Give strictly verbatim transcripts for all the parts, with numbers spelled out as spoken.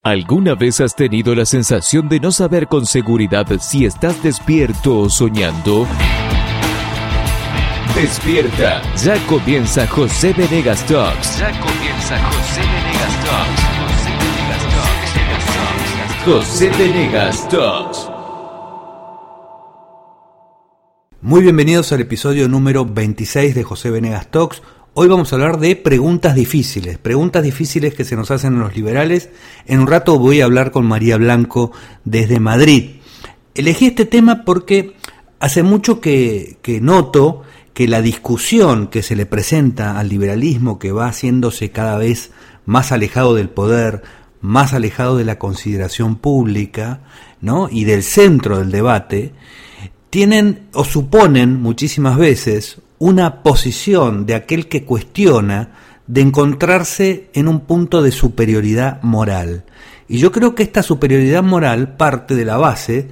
¿Alguna vez has tenido la sensación de no saber con seguridad si estás despierto o soñando? Despierta, ya comienza José Venegas Talks. Ya comienza José Venegas Talks. José Venegas Talks. Muy bienvenidos al episodio número veintiséis de José Venegas Talks. Hoy vamos a hablar de preguntas difíciles, preguntas difíciles que se nos hacen los liberales. En un rato voy a hablar con María Blanco desde Madrid. Elegí este tema porque hace mucho que, que noto que la discusión que se le presenta al liberalismo, que va haciéndose cada vez más alejado del poder, más alejado de la consideración pública, ¿no?, y del centro del debate, tienen o suponen muchísimas veces una posición de aquel que cuestiona de encontrarse en un punto de superioridad moral. Y yo creo que esta superioridad moral parte de la base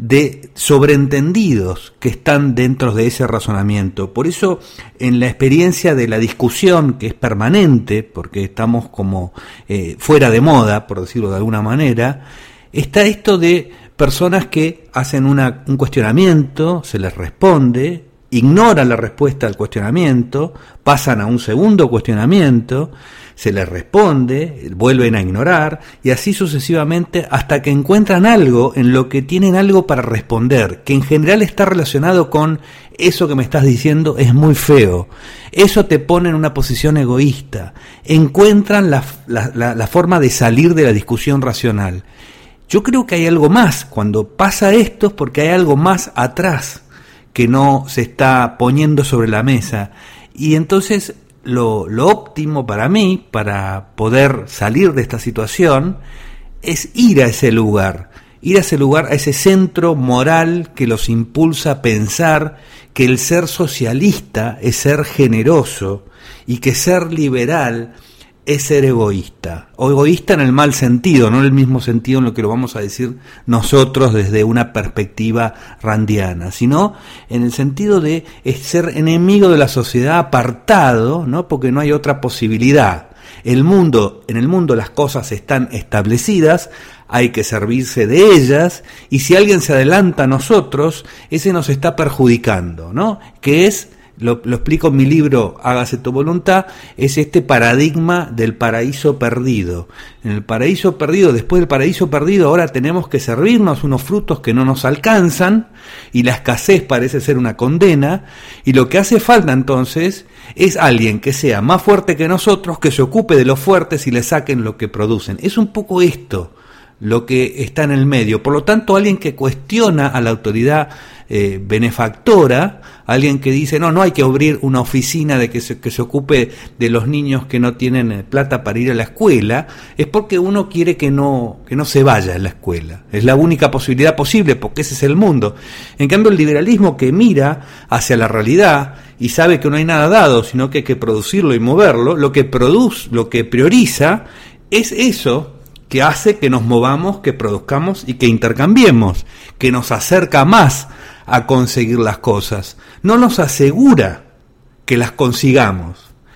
de sobreentendidos que están dentro de ese razonamiento. Por eso, en la experiencia de la discusión, que es permanente, porque estamos como eh, fuera de moda, por decirlo de alguna manera, está esto de personas que hacen una, un cuestionamiento, se les responde, ignoran la respuesta al cuestionamiento, pasan a un segundo cuestionamiento, se les responde, vuelven a ignorar, y así sucesivamente hasta que encuentran algo en lo que tienen algo para responder, que en general está relacionado con eso que me estás diciendo es muy feo, eso te pone en una posición egoísta, encuentran la, la, la, la forma de salir de la discusión racional. Yo creo que hay algo más, cuando pasa esto es porque hay algo más atrás que no se está poniendo sobre la mesa, y entonces lo, lo óptimo para mí, para poder salir de esta situación, es ir a ese lugar, ir a ese lugar, a ese centro moral que los impulsa a pensar que el ser socialista es ser generoso y que ser liberal es ser egoísta, o egoísta en el mal sentido, no en el mismo sentido en lo que lo vamos a decir nosotros desde una perspectiva randiana, sino en el sentido de ser enemigo de la sociedad, apartado, ¿no?, porque no hay otra posibilidad. El mundo, en el mundo las cosas están establecidas, hay que servirse de ellas, y si alguien se adelanta a nosotros, ese nos está perjudicando, ¿no?, que es Lo, lo explico en mi libro Hágase tu voluntad, es este paradigma del paraíso perdido. En el paraíso perdido, después del paraíso perdido, ahora tenemos que servirnos unos frutos que no nos alcanzan, y la escasez parece ser una condena, y lo que hace falta entonces es alguien que sea más fuerte que nosotros, que se ocupe de los fuertes y le saquen lo que producen. Es un poco esto lo que está en el medio. Por lo tanto, alguien que cuestiona a la autoridad eh, benefactora, alguien que dice, no, no hay que abrir una oficina de que se, que se ocupe de los niños que no tienen plata para ir a la escuela, es porque uno quiere que no, que no se vaya a la escuela. Es la única posibilidad posible, porque ese es el mundo. En cambio, el liberalismo, que mira hacia la realidad y sabe que no hay nada dado, sino que hay que producirlo y moverlo, lo que produce, lo que prioriza es eso que hace que nos movamos, que produzcamos y que intercambiemos, que nos acerca más a conseguir las cosas. No nos asegura que las consigamos,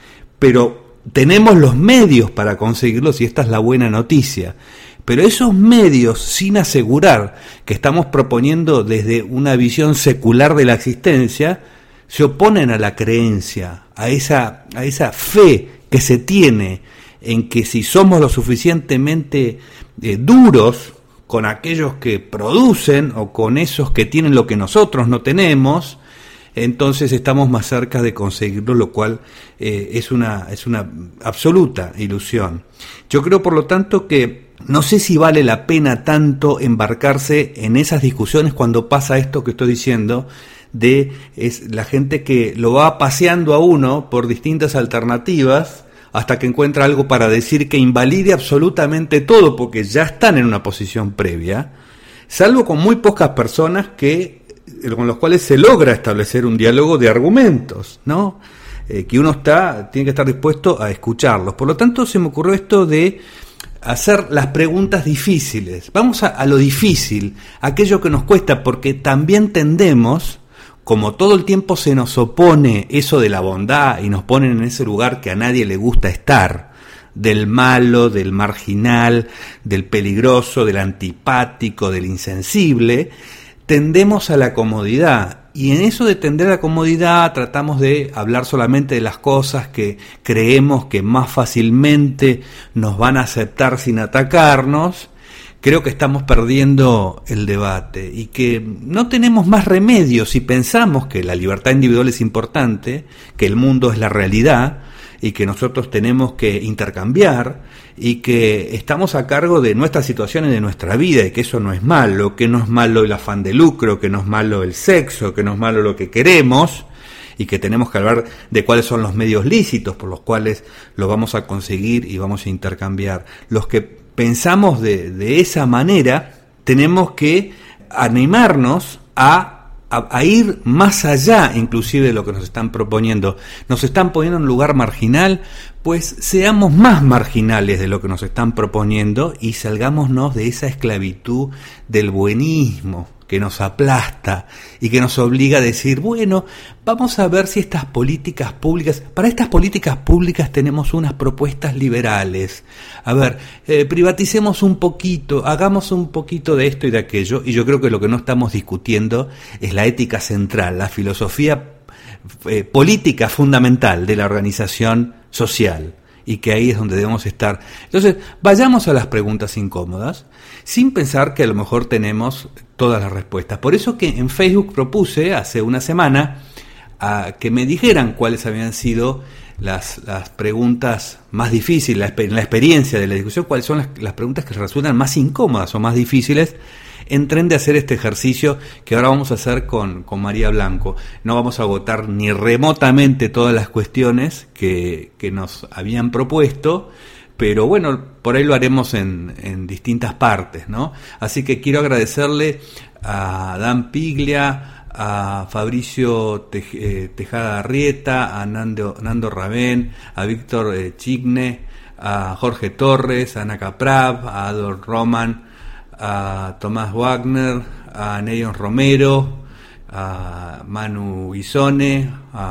pero tenemos los medios para conseguirlos, y esta es la buena noticia. Pero esos medios, sin asegurar que estamos proponiendo desde una visión secular de la existencia, se oponen a la creencia, a esa, a esa fe que se tiene en que si somos lo suficientemente eh, duros con aquellos que producen o con esos que tienen lo que nosotros no tenemos, entonces estamos más cerca de conseguirlo, lo cual eh, es una, es una absoluta ilusión. Yo creo, por lo tanto, que no sé si vale la pena tanto embarcarse en esas discusiones cuando pasa esto que estoy diciendo, de es la gente que lo va paseando a uno por distintas alternativas, hasta que encuentra algo para decir que invalide absolutamente todo, porque ya están en una posición previa, salvo con muy pocas personas que con los cuales se logra establecer un diálogo de argumentos, ¿no? Eh, que uno está tiene que estar dispuesto a escucharlos. Por lo tanto, se me ocurrió esto de hacer las preguntas difíciles. Vamos a, a lo difícil, aquello que nos cuesta, porque también tendemos, como todo el tiempo se nos opone eso de la bondad y nos ponen en ese lugar que a nadie le gusta estar, del malo, del marginal, del peligroso, del antipático, del insensible, tendemos a la comodidad. Y en eso de tender a la comodidad tratamos de hablar solamente de las cosas que creemos que más fácilmente nos van a aceptar sin atacarnos. Creo que estamos perdiendo el debate y que no tenemos más remedio si pensamos que la libertad individual es importante, que el mundo es la realidad y que nosotros tenemos que intercambiar y que estamos a cargo de nuestras situaciones, de nuestra vida, y que eso no es malo, que no es malo el afán de lucro, que no es malo el sexo, que no es malo lo que queremos, y que tenemos que hablar de cuáles son los medios lícitos por los cuales lo vamos a conseguir y vamos a intercambiar. Los que pensamos de, de esa manera tenemos que animarnos a A, a ir más allá inclusive de lo que nos están proponiendo. Nos están poniendo en un lugar marginal, pues seamos más marginales de lo que nos están proponiendo y salgámonos de esa esclavitud del buenismo que nos aplasta y que nos obliga a decir, bueno, vamos a ver si estas políticas públicas, para estas políticas públicas tenemos unas propuestas liberales. A ver, eh, privaticemos un poquito, hagamos un poquito de esto y de aquello, y yo creo que lo que no estamos discutiendo es la ética central, la filosofía eh, política fundamental de la organización social, y que ahí es donde debemos estar. Entonces, vayamos a las preguntas incómodas, sin pensar que a lo mejor tenemos todas las respuestas. Por eso que en Facebook propuse hace una semana a que me dijeran cuáles habían sido las, las preguntas más difíciles, la, la experiencia de la discusión, cuáles son las, las preguntas que resultan más incómodas o más difíciles. Entren de hacer este ejercicio que ahora vamos a hacer con, con María Blanco. No vamos a agotar ni remotamente todas las cuestiones que, que nos habían propuesto, pero bueno, por ahí lo haremos en, en distintas partes, ¿no? Así que quiero agradecerle a Dan Piglia, a Fabricio Tej- Tejada Arrieta, a Nando, Nando Rabén, a Víctor eh, Chigne, a Jorge Torres, a Ana Caprav, a Adol Roman, a Tomás Wagner, a Neion Romero, a Manu Guisone,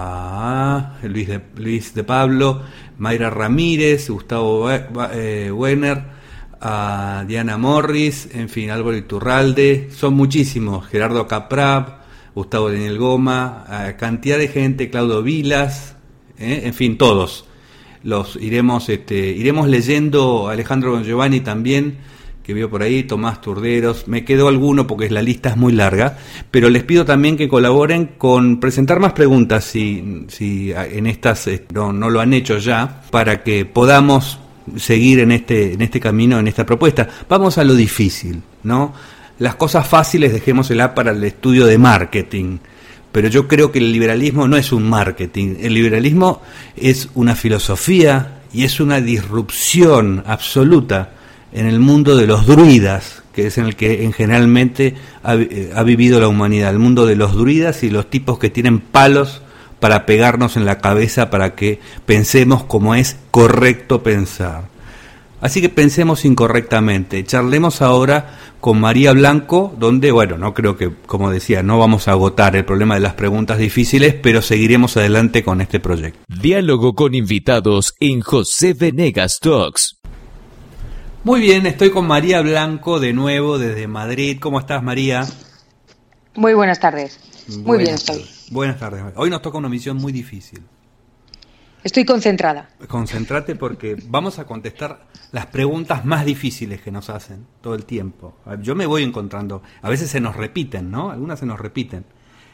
a Luis de, Luis de Pablo, Mayra Ramírez, Gustavo eh, Wener, a Diana Morris, en fin, Álvaro Iturralde, son muchísimos, Gerardo Caprab, Gustavo Daniel Goma, a cantidad de gente, Claudio Vilas, eh, en fin, todos. Los iremos, este, iremos leyendo, Alejandro Giovanni también, que veo por ahí, Tomás Turderos, me quedó alguno porque la lista es muy larga, pero les pido también que colaboren con presentar más preguntas si, si en estas no, no lo han hecho ya, para que podamos seguir en este, en este camino, en esta propuesta. Vamos a lo difícil, ¿no? Las cosas fáciles dejémoselas para el estudio de marketing, pero yo creo que el liberalismo no es un marketing, el liberalismo es una filosofía y es una disrupción absoluta en el mundo de los druidas, que es en el que en generalmente ha, ha vivido la humanidad, el mundo de los druidas y los tipos que tienen palos para pegarnos en la cabeza para que pensemos como es correcto pensar. Así que pensemos incorrectamente. Charlemos ahora con María Blanco, donde, bueno, no creo que, como decía, no vamos a agotar el problema de las preguntas difíciles, pero seguiremos adelante con este proyecto. Diálogo con invitados en José Venegas Talks. Muy bien, estoy con María Blanco de nuevo desde Madrid. ¿Cómo estás, María? Muy buenas tardes. Muy buenas bien estoy. Tardes. Buenas tardes. Hoy nos toca una misión muy difícil. Estoy concentrada. Concéntrate porque vamos a contestar las preguntas más difíciles que nos hacen todo el tiempo. Yo me voy encontrando, a veces se nos repiten, ¿no? Algunas se nos repiten.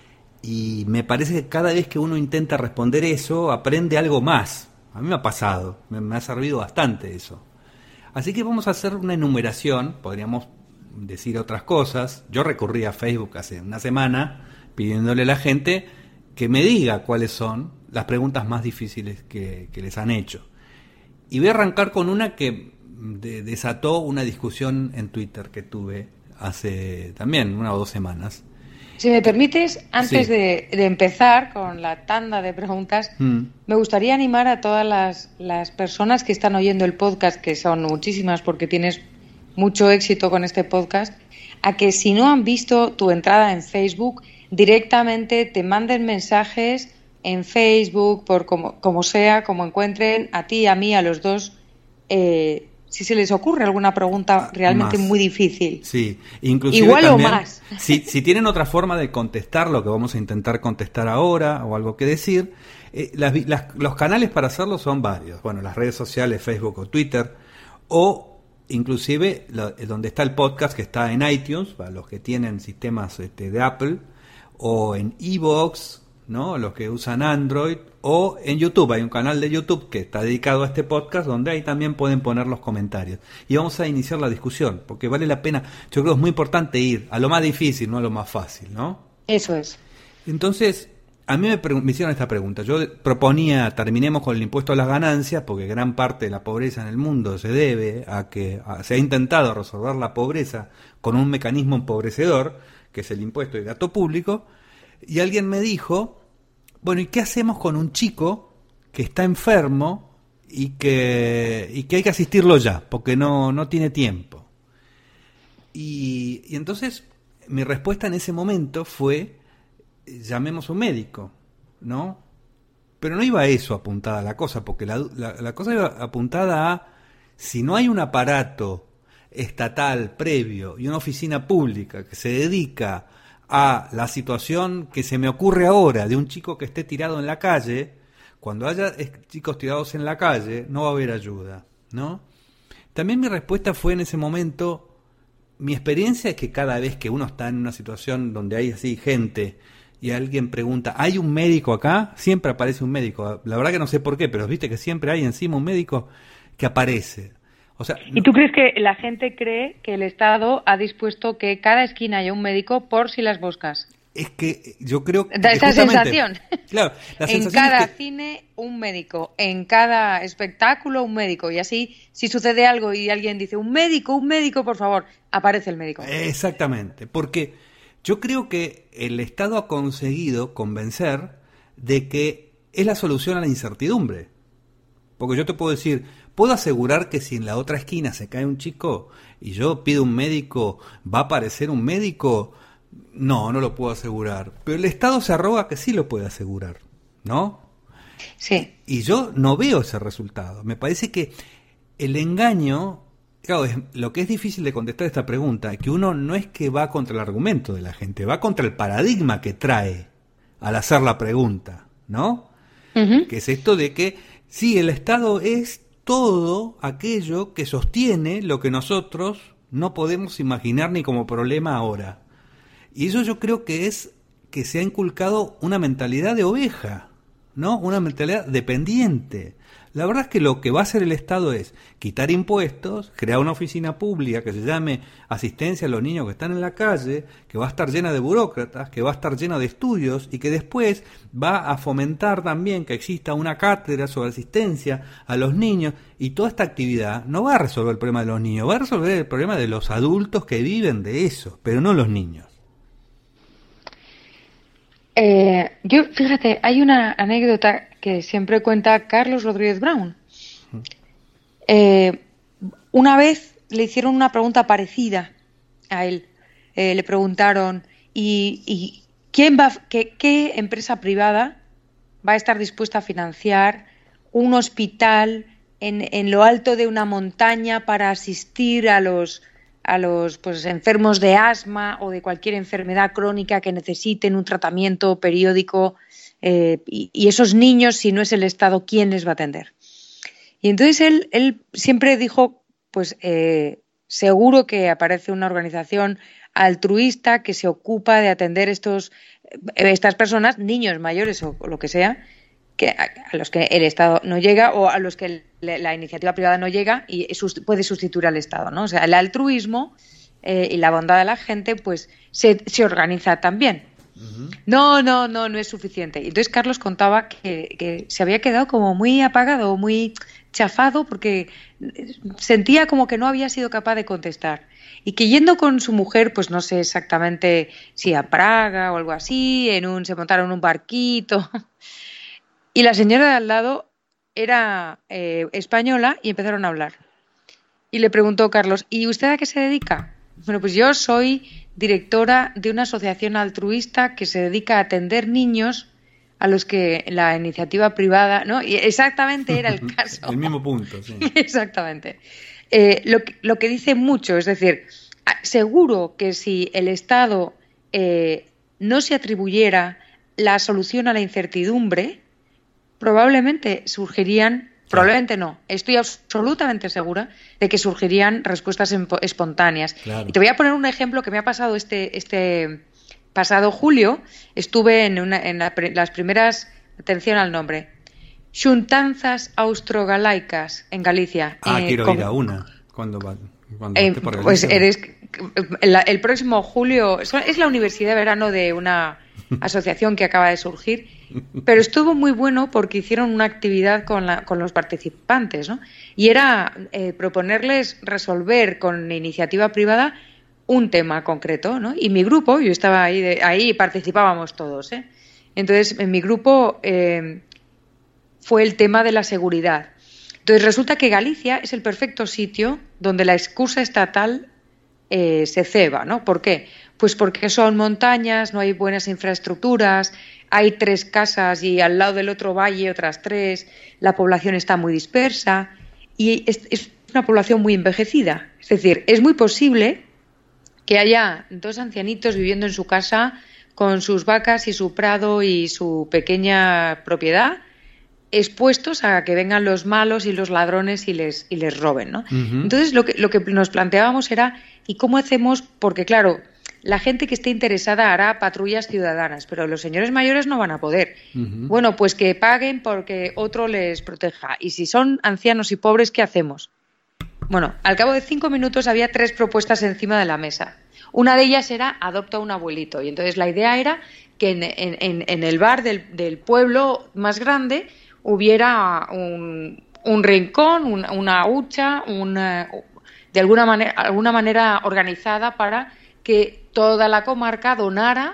Y me parece que cada vez que uno intenta responder eso, aprende algo más. A mí me ha pasado, me, me ha servido bastante eso. Así que vamos a hacer una enumeración, podríamos decir otras cosas. Yo recurrí a Facebook hace una semana pidiéndole a la gente que me diga cuáles son las preguntas más difíciles que, que les han hecho. Y voy a arrancar con una que de, desató una discusión en Twitter que tuve hace también una o dos semanas. Si me permites, antes sí. de, de empezar con la tanda de preguntas, mm. me gustaría animar a todas las, las personas que están oyendo el podcast, que son muchísimas porque tienes mucho éxito con este podcast, a que si no han visto tu entrada en Facebook, directamente te manden mensajes en Facebook, por como, como sea, como encuentren, a ti, a mí, a los dos, eh, si se les ocurre alguna pregunta realmente más. muy difícil. Sí, inclusive igual también, o más. Si, si tienen otra forma de contestar lo que vamos a intentar contestar ahora o algo que decir, eh, las, las, los canales para hacerlo son varios. Bueno, las redes sociales, Facebook o Twitter, o inclusive lo, donde está el podcast, que está en iTunes, para los que tienen sistemas este, de Apple, o en iVoox, ¿no? Los que usan Android, o en YouTube. Hay un canal de YouTube que está dedicado a este podcast, donde ahí también pueden poner los comentarios. Y vamos a iniciar la discusión, porque vale la pena. Yo creo que es muy importante ir a lo más difícil, no a lo más fácil, ¿no? Eso es. Entonces, a mí me, pre- me hicieron esta pregunta. Yo proponía, terminemos con el impuesto a las ganancias, porque gran parte de la pobreza en el mundo se debe a que a, se ha intentado resolver la pobreza con un mecanismo empobrecedor, que es el impuesto de gasto público. Y alguien me dijo, bueno, ¿y qué hacemos con un chico que está enfermo y que, y que hay que asistirlo ya, porque no, no tiene tiempo? Y, y entonces mi respuesta en ese momento fue, llamemos a un médico, ¿no? Pero no iba a eso apuntada la cosa, porque la, la, la cosa iba apuntada a, si no hay un aparato estatal previo y una oficina pública que se dedica a la situación que se me ocurre ahora de un chico que esté tirado en la calle, cuando haya chicos tirados en la calle no va a haber ayuda, ¿no? También mi respuesta fue en ese momento, mi experiencia es que cada vez que uno está en una situación donde hay así gente y alguien pregunta, ¿hay un médico acá? Siempre aparece un médico. La verdad que no sé por qué, pero viste que siempre hay encima un médico que aparece. O sea, ¿y tú crees que la gente cree que el Estado ha dispuesto que cada esquina haya un médico por si las moscas? Es que yo creo que da esa sensación. Claro, la en sensación cada es que, cine un médico, en cada espectáculo un médico, y así si sucede algo y alguien dice un médico, un médico, por favor, aparece el médico. Exactamente, porque yo creo que el Estado ha conseguido convencer de que es la solución a la incertidumbre. Porque yo te puedo decir, puedo asegurar que si en la otra esquina se cae un chico y yo pido un médico, ¿va a aparecer un médico? No, no lo puedo asegurar. Pero el Estado se arroga que sí lo puede asegurar, ¿no? Sí. Y yo no veo ese resultado. Me parece que el engaño, claro, es, lo que es difícil de contestar esta pregunta, es que uno no es que va contra el argumento de la gente, va contra el paradigma que trae al hacer la pregunta, ¿no? Uh-huh. Que es esto de que, sí, el Estado es todo aquello que sostiene lo que nosotros no podemos imaginar ni como problema ahora. Y eso yo creo que es que se ha inculcado una mentalidad de oveja, ¿no? Una mentalidad dependiente. La verdad es que lo que va a hacer el Estado es quitar impuestos, crear una oficina pública que se llame asistencia a los niños que están en la calle, que va a estar llena de burócratas, que va a estar llena de estudios y que después va a fomentar también que exista una cátedra sobre asistencia a los niños, y toda esta actividad no va a resolver el problema de los niños, va a resolver el problema de los adultos que viven de eso, pero no los niños. Eh, yo, fíjate, hay una anécdota que siempre cuenta Carlos Rodríguez Brown. Eh, una vez le hicieron una pregunta parecida a él. Eh, le preguntaron, ¿y, y quién va, qué, qué empresa privada va a estar dispuesta a financiar un hospital en, en lo alto de una montaña para asistir a los a los pues enfermos de asma o de cualquier enfermedad crónica que necesiten un tratamiento periódico, eh, y, y esos niños, si no es el Estado, ¿quién les va a atender? Y entonces él, él siempre dijo, pues eh, seguro que aparece una organización altruista que se ocupa de atender estos estas personas, niños mayores o, o lo que sea, que a, a los que el Estado no llega o a los que el, la iniciativa privada no llega y sus, puede sustituir al Estado, ¿no? O sea, el altruismo eh, y la bondad de la gente, pues se, se organiza también. Uh-huh. No, no, no, no es suficiente. Y entonces Carlos contaba que, que se había quedado como muy apagado, muy chafado, porque sentía como que no había sido capaz de contestar. Y que yendo con su mujer, pues no sé exactamente si a Praga o algo así, en un se montaron en un barquito. Y la señora de al lado era eh, española y empezaron a hablar. Y le preguntó Carlos, ¿y usted a qué se dedica? Bueno, pues yo soy directora de una asociación altruista que se dedica a atender niños a los que la iniciativa privada, ¿no? Y exactamente era el caso. El mismo punto, sí. Exactamente. Eh, lo, lo que dice mucho, es decir, seguro que si el Estado eh, no se atribuyera la solución a la incertidumbre, probablemente surgirían, probablemente no, estoy absolutamente segura de que surgirían respuestas espontáneas. Claro. Y te voy a poner un ejemplo que me ha pasado este, este pasado julio. Estuve en, una, en la, las primeras, atención al nombre, Xuntanzas Austrogalaicas en Galicia. Ah, eh, quiero con, ir a una. ¿Cuándo va? ¿Cuándo eh, por pues eres el, el próximo julio. Es la Universidad de Verano de una asociación que acaba de surgir, pero estuvo muy bueno porque hicieron una actividad con, la, con los participantes, ¿no? Y era eh, proponerles resolver con iniciativa privada un tema concreto, ¿no? Y mi grupo, yo estaba ahí, de, ahí participábamos todos, ¿eh? Entonces, en mi grupo eh, fue el tema de la seguridad. Entonces resulta que Galicia es el perfecto sitio donde la excusa estatal eh, se ceba, ¿no? ¿Por qué? Pues porque son montañas, no hay buenas infraestructuras, hay tres casas y al lado del otro valle otras tres, la población está muy dispersa y es, es una población muy envejecida. Es decir, es muy posible que haya dos ancianitos viviendo en su casa con sus vacas y su prado y su pequeña propiedad, expuestos a que vengan los malos y los ladrones y les y les roben, ¿no? Uh-huh. Entonces lo que lo que nos planteábamos era ¿y cómo hacemos? Porque claro, la gente que esté interesada hará patrullas ciudadanas, pero los señores mayores no van a poder. Uh-huh. Bueno, pues que paguen porque otro les proteja. Y si son ancianos y pobres, ¿qué hacemos? Bueno, al cabo de cinco minutos había tres propuestas encima de la mesa. Una de ellas era adopta un abuelito. Y entonces la idea era que en, en, en el bar del, del pueblo más grande hubiera un, un rincón, una, una hucha, una, de alguna manera, alguna manera organizada para que toda la comarca donara,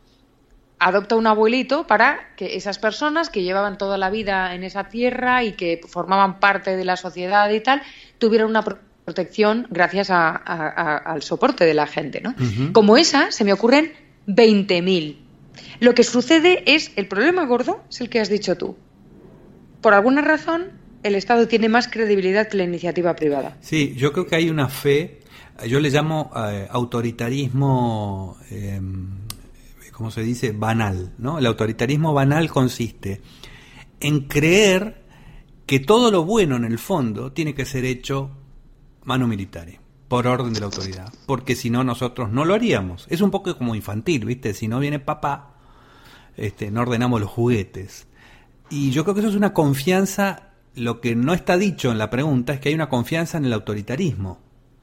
adopta un abuelito para que esas personas que llevaban toda la vida en esa tierra y que formaban parte de la sociedad y tal, tuvieran una protección gracias a, a, a, al soporte de la gente, ¿no? Uh-huh. Como esa, se me ocurren veinte mil. Lo que sucede es, el problema gordo es el que has dicho tú. Por alguna razón, el Estado tiene más credibilidad que la iniciativa privada. Sí, yo creo que hay una fe, yo le llamo eh, autoritarismo, eh, ¿cómo se dice? Banal, ¿no? El autoritarismo banal consiste en creer que todo lo bueno en el fondo tiene que ser hecho mano militare, por orden de la autoridad, porque si no nosotros no lo haríamos. Es un poco como infantil, ¿viste? Si no viene papá, este, no ordenamos los juguetes. Y yo creo que eso es una confianza, lo que no está dicho en la pregunta es que hay una confianza en el autoritarismo.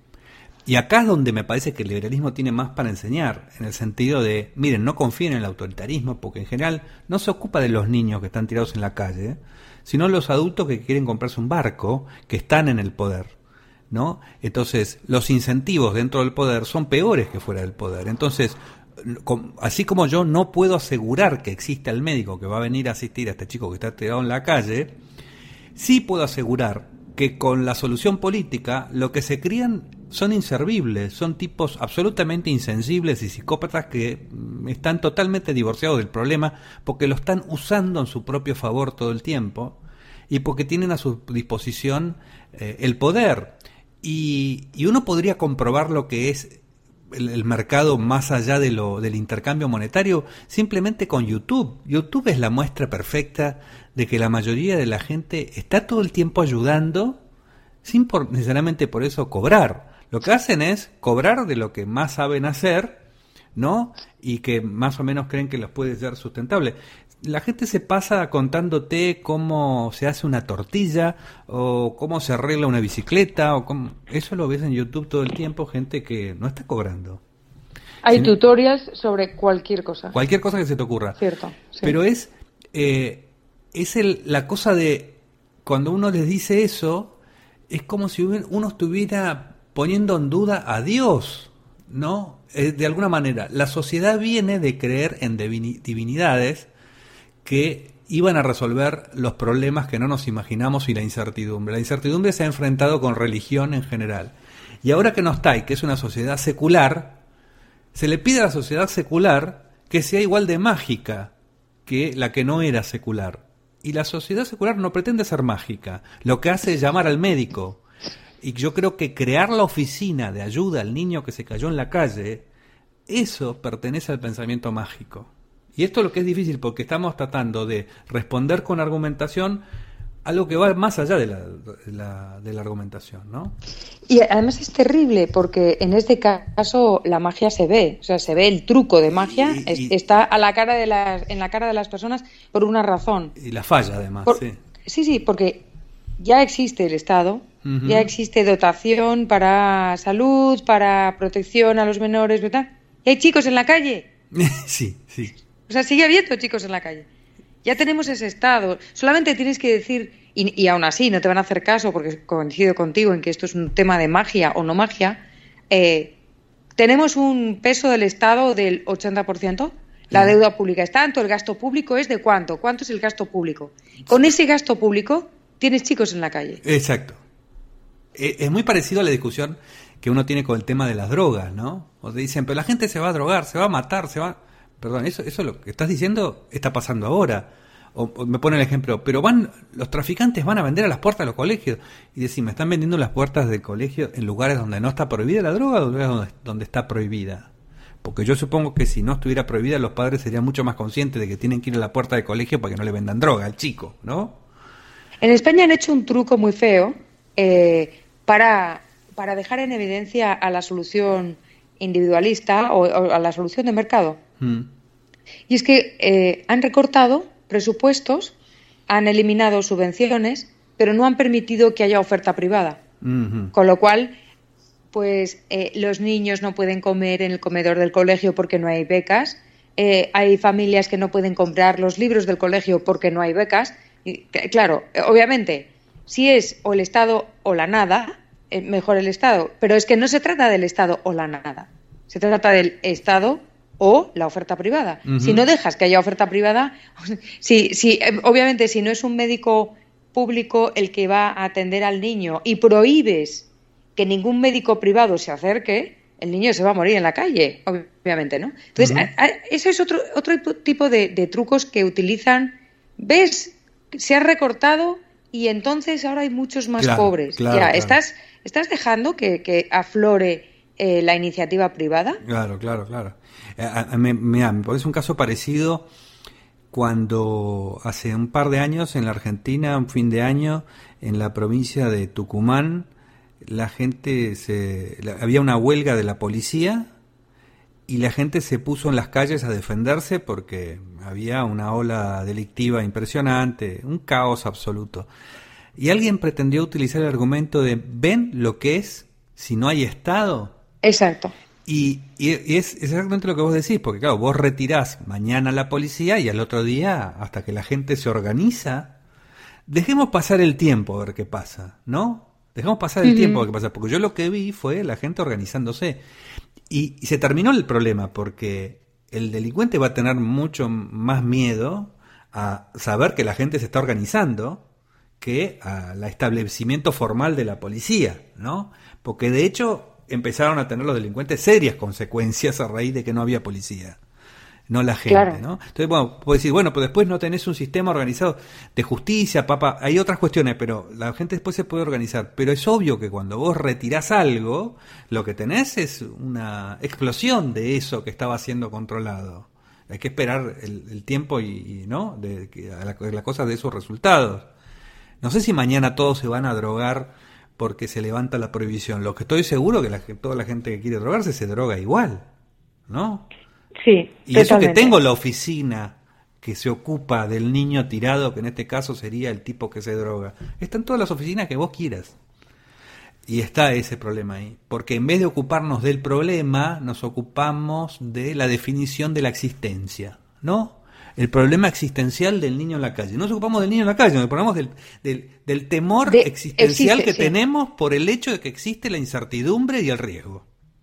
Y acá es donde me parece que el liberalismo tiene más para enseñar, en el sentido de, miren, no confíen en el autoritarismo, porque en general no se ocupa de los niños que están tirados en la calle, sino los adultos que quieren comprarse un barco, que están en el poder, ¿no? Entonces, los incentivos dentro del poder son peores que fuera del poder. Entonces, así como yo no puedo asegurar que exista el médico que va a venir a asistir a este chico que está tirado en la calle, sí puedo asegurar que con la solución política lo que se crían son inservibles, son tipos absolutamente insensibles y psicópatas que están totalmente divorciados del problema porque lo están usando en su propio favor todo el tiempo y porque tienen a su disposición eh, el poder. Y, y uno podría comprobar lo que es El, el mercado más allá de lo del intercambio monetario simplemente con YouTube. YouTube es la muestra perfecta de que la mayoría de la gente está todo el tiempo ayudando sin por, necesariamente por eso cobrar. Lo que hacen es cobrar de lo que más saben hacer, ¿no? Y que más o menos creen que les puede ser sustentable. La gente se pasa contándote cómo se hace una tortilla o cómo se arregla una bicicleta o cómo... Eso lo ves en YouTube todo el tiempo, gente que no está cobrando. Hay sino... tutorials sobre cualquier cosa. Cualquier cosa que se te ocurra. Cierto. Sí. Pero es eh, es el, la cosa de cuando uno les dice eso, es como si uno estuviera poniendo en duda a Dios, ¿no? Eh, de alguna manera, la sociedad viene de creer en divini- divinidades que iban a resolver los problemas que no nos imaginamos y la incertidumbre. La incertidumbre se ha enfrentado con religión en general. Y ahora que no está, y que es una sociedad secular, se le pide a la sociedad secular que sea igual de mágica que la que no era secular. Y la sociedad secular no pretende ser mágica, lo que hace es llamar al médico. Y yo creo que crear la oficina de ayuda al niño que se cayó en la calle, eso pertenece al pensamiento mágico. Y esto es lo que es difícil, porque estamos tratando de responder con argumentación algo que va más allá de la, de la, de la argumentación, ¿no? Y además es terrible, porque en este caso la magia se ve, o sea, se ve el truco de magia, y, y, es, está a la cara de las, en la cara de las personas por una razón. Y la falla, además, por, sí. Sí, sí, porque ya existe el Estado, uh-huh. ya existe dotación para salud, para protección a los menores, ¿verdad? Y hay chicos en la calle. Sí, sí. O sea, sigue habiendo chicos en la calle. Ya tenemos ese estado. Solamente tienes que decir, y, y aún así no te van a hacer caso, porque coincido contigo en que esto es un tema de magia o no magia, eh, tenemos un peso del Estado del ochenta por ciento. La deuda pública es tanto, el gasto público es de cuánto. ¿Cuánto es el gasto público? Con ese gasto público tienes chicos en la calle. Exacto. Es muy parecido a la discusión que uno tiene con el tema de las drogas, ¿no? O te dicen, pero la gente se va a drogar, se va a matar, se va... Perdón, eso, eso lo que estás diciendo está pasando ahora. O, o me pone el ejemplo, pero van los traficantes van a vender a las puertas de los colegios. Y decir, me están vendiendo las puertas del colegio en lugares donde no está prohibida la droga o en lugares donde, donde está prohibida. Porque yo supongo que si no estuviera prohibida, los padres serían mucho más conscientes de que tienen que ir a la puerta del colegio para que no le vendan droga al chico, ¿no? En España han hecho un truco muy feo eh, para, para dejar en evidencia a la solución individualista o, o a la solución de mercado. Mm. Y es que eh, han recortado presupuestos, han eliminado subvenciones, pero no han permitido que haya oferta privada. Mm-hmm. Con lo cual, pues eh, los niños no pueden comer en el comedor del colegio porque no hay becas, eh, hay familias que no pueden comprar los libros del colegio porque no hay becas. Y, claro, obviamente, si es o el Estado o la nada, eh, mejor el Estado. Pero es que no se trata del Estado o la nada. Se trata del Estado o la oferta privada. Uh-huh. Si no dejas que haya oferta privada, si, si, obviamente si no es un médico público el que va a atender al niño y prohíbes que ningún médico privado se acerque, el niño se va a morir en la calle, obviamente, ¿no? Entonces, uh-huh. a, a, eso es otro, otro tipo de, de trucos que utilizan. ¿Ves? Se ha recortado y entonces ahora hay muchos más claro, pobres. Claro, ya, claro. ¿estás, estás dejando que, que aflore eh, la iniciativa privada? Claro, claro, claro. A, a, me, mira, me parece un caso parecido cuando hace un par de años en la Argentina, un fin de año, en la provincia de Tucumán, la gente se, la, había una huelga de la policía y la gente se puso en las calles a defenderse porque había una ola delictiva impresionante, un caos absoluto. Y alguien pretendió utilizar el argumento de ¿ven lo que es si no hay Estado? Exacto. Y, y, y es exactamente lo que vos decís, porque claro, vos retirás mañana a la policía y al otro día, hasta que la gente se organiza, dejemos pasar el tiempo a ver qué pasa, ¿no? Dejemos pasar el uh-huh. tiempo a ver qué pasa, porque yo lo que vi fue la gente organizándose. Y, y se terminó el problema, porque el delincuente va a tener mucho más miedo a saber que la gente se está organizando que al establecimiento formal de la policía, ¿no? Porque de hecho empezaron a tener los delincuentes serias consecuencias a raíz de que no había policía, no la gente, claro. ¿no? Entonces, bueno, puedes decir, bueno, pero después no tenés un sistema organizado de justicia, papá, hay otras cuestiones, pero la gente después se puede organizar. Pero es obvio que cuando vos retirás algo, lo que tenés es una explosión de eso que estaba siendo controlado. Hay que esperar el, el tiempo y, y ¿no? De que a la, a la cosa de esos resultados. No sé si mañana todos se van a drogar porque se levanta la prohibición. Lo que estoy seguro que la, toda la gente que quiere drogarse se droga igual, ¿no? Sí, y totalmente. Eso que tengo la oficina que se ocupa del niño tirado, que en este caso sería el tipo que se droga. Están todas las oficinas que vos quieras. Y está ese problema ahí. Porque en vez de ocuparnos del problema, nos ocupamos de la definición de la existencia, ¿no? El problema existencial del niño en la calle. No nos ocupamos del niño en la calle, nos ocupamos del, del, del temor de, existencial existe, que sí. tenemos por el hecho de que existe la incertidumbre y el riesgo,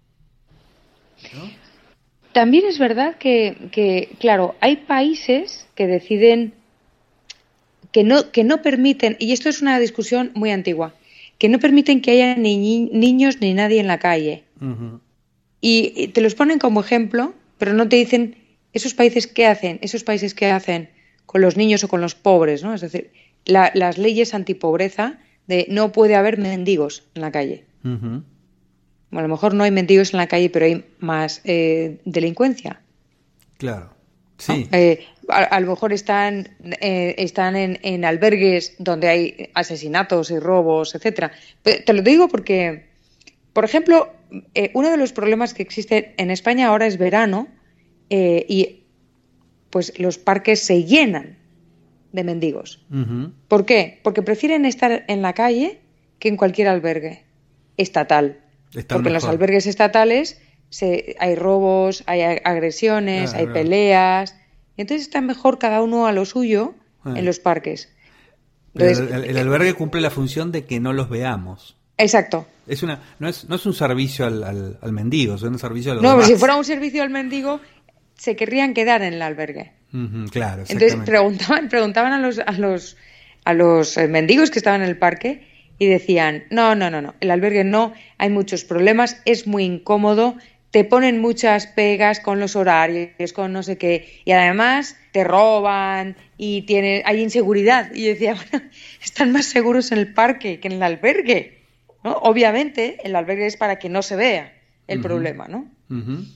¿no? También es verdad que, que, claro, hay países que deciden que no, que no permiten, y esto es una discusión muy antigua, que no permiten que haya ni ni niños ni nadie en la calle. Uh-huh. Y, y te los ponen como ejemplo, pero no te dicen... ¿Esos países qué hacen? ¿Esos países qué hacen? con los niños o con los pobres, ¿no? Es decir, la, las leyes antipobreza de no puede haber mendigos en la calle. Uh-huh. Bueno, a lo mejor no hay mendigos en la calle, pero hay más eh, delincuencia. Claro, sí. ¿No? Eh, a, a lo mejor están, eh, están en, en albergues donde hay asesinatos y robos, etcétera. Pero te lo digo porque, por ejemplo, eh, uno de los problemas que existe en España ahora es verano eh, y pues los parques se llenan de mendigos. Uh-huh. ¿Por qué? Porque prefieren estar en la calle que en cualquier albergue estatal. Está Porque mejor. En los albergues estatales se, hay robos, hay agresiones, ah, hay claro. peleas. Y entonces está mejor cada uno a lo suyo ah. en los parques. Entonces, el, el, el albergue cumple la función de que no los veamos. Exacto. Es una, no, es, no es un servicio al, al, al mendigo, es un servicio a los No, demás. Pero si fuera un servicio al mendigo, se querrían quedar en el albergue. Uh-huh, claro, entonces preguntaban, preguntaban a los, a los, a los mendigos que estaban en el parque y decían, no, no, no, no, el albergue no, hay muchos problemas, es muy incómodo, te ponen muchas pegas con los horarios, con no sé qué, y además te roban y tiene, hay inseguridad. Y yo decía, bueno, están más seguros en el parque que en el albergue, ¿no? Obviamente el albergue es para que no se vea el uh-huh. problema, ¿no? Uh-huh.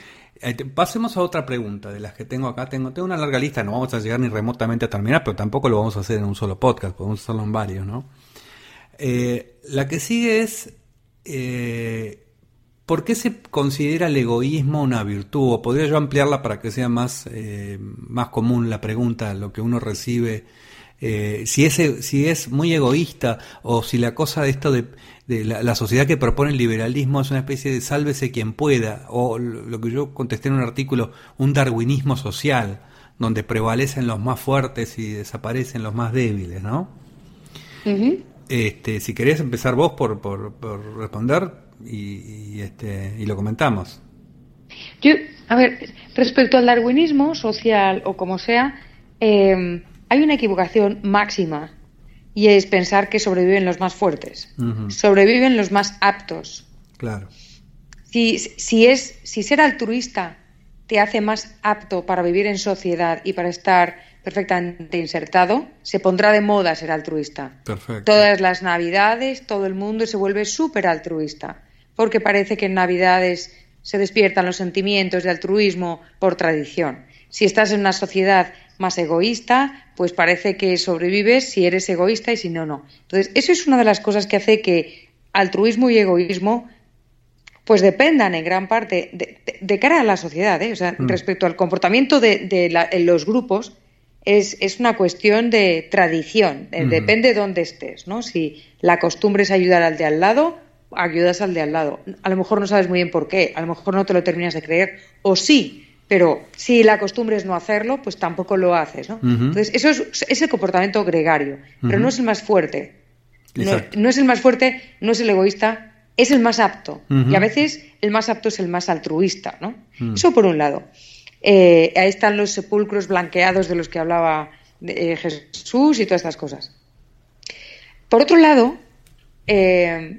Pasemos a otra pregunta de las que tengo acá. Tengo, tengo una larga lista, no vamos a llegar ni remotamente a terminar, pero tampoco lo vamos a hacer en un solo podcast, podemos hacerlo en varios, ¿no? Eh, la que sigue es, eh, ¿por qué se considera el egoísmo una virtud? O podría yo ampliarla para que sea más, eh, más común la pregunta, lo que uno recibe. Eh, si, es, si es muy egoísta o si la cosa de esto de, de la, la sociedad que propone el liberalismo es una especie de sálvese quien pueda, o lo que yo contesté en un artículo, un darwinismo social, donde prevalecen los más fuertes y desaparecen los más débiles, ¿no? Uh-huh. Este, si querés empezar vos por, por, por responder y, y, este, y lo comentamos. Yo, a ver, respecto al darwinismo social o como sea, eh, hay una equivocación máxima y es pensar que sobreviven los más fuertes. Uh-huh. Sobreviven los más aptos. Claro. Si, si, es, si ser altruista te hace más apto para vivir en sociedad y para estar perfectamente insertado, se pondrá de moda ser altruista. Perfecto. Todas las Navidades, todo el mundo se vuelve súper altruista, porque parece que en Navidades se despiertan los sentimientos de altruismo por tradición. Si estás en una sociedad más egoísta, pues parece que sobrevives si eres egoísta y si no, no. Entonces, eso es una de las cosas que hace que altruismo y egoísmo pues dependan en gran parte de, de, de cara a la sociedad, ¿eh? O sea, mm. respecto al comportamiento de, de la, en los grupos, es, es una cuestión de tradición, mm. depende de dónde estés, ¿no? Si la costumbre es ayudar al de al lado, ayudas al de al lado. A lo mejor no sabes muy bien por qué, a lo mejor no te lo terminas de creer, o sí, pero si la costumbre es no hacerlo, pues tampoco lo haces, ¿no? Uh-huh. Entonces, eso es, es el comportamiento gregario, uh-huh. pero no es el más fuerte. No, no es el más fuerte, no es el egoísta, es el más apto. Uh-huh. Y a veces el más apto es el más altruista, ¿no? Uh-huh. Eso por un lado. Eh, ahí están los sepulcros blanqueados de los que hablaba eh, Jesús y todas estas cosas. Por otro lado, eh,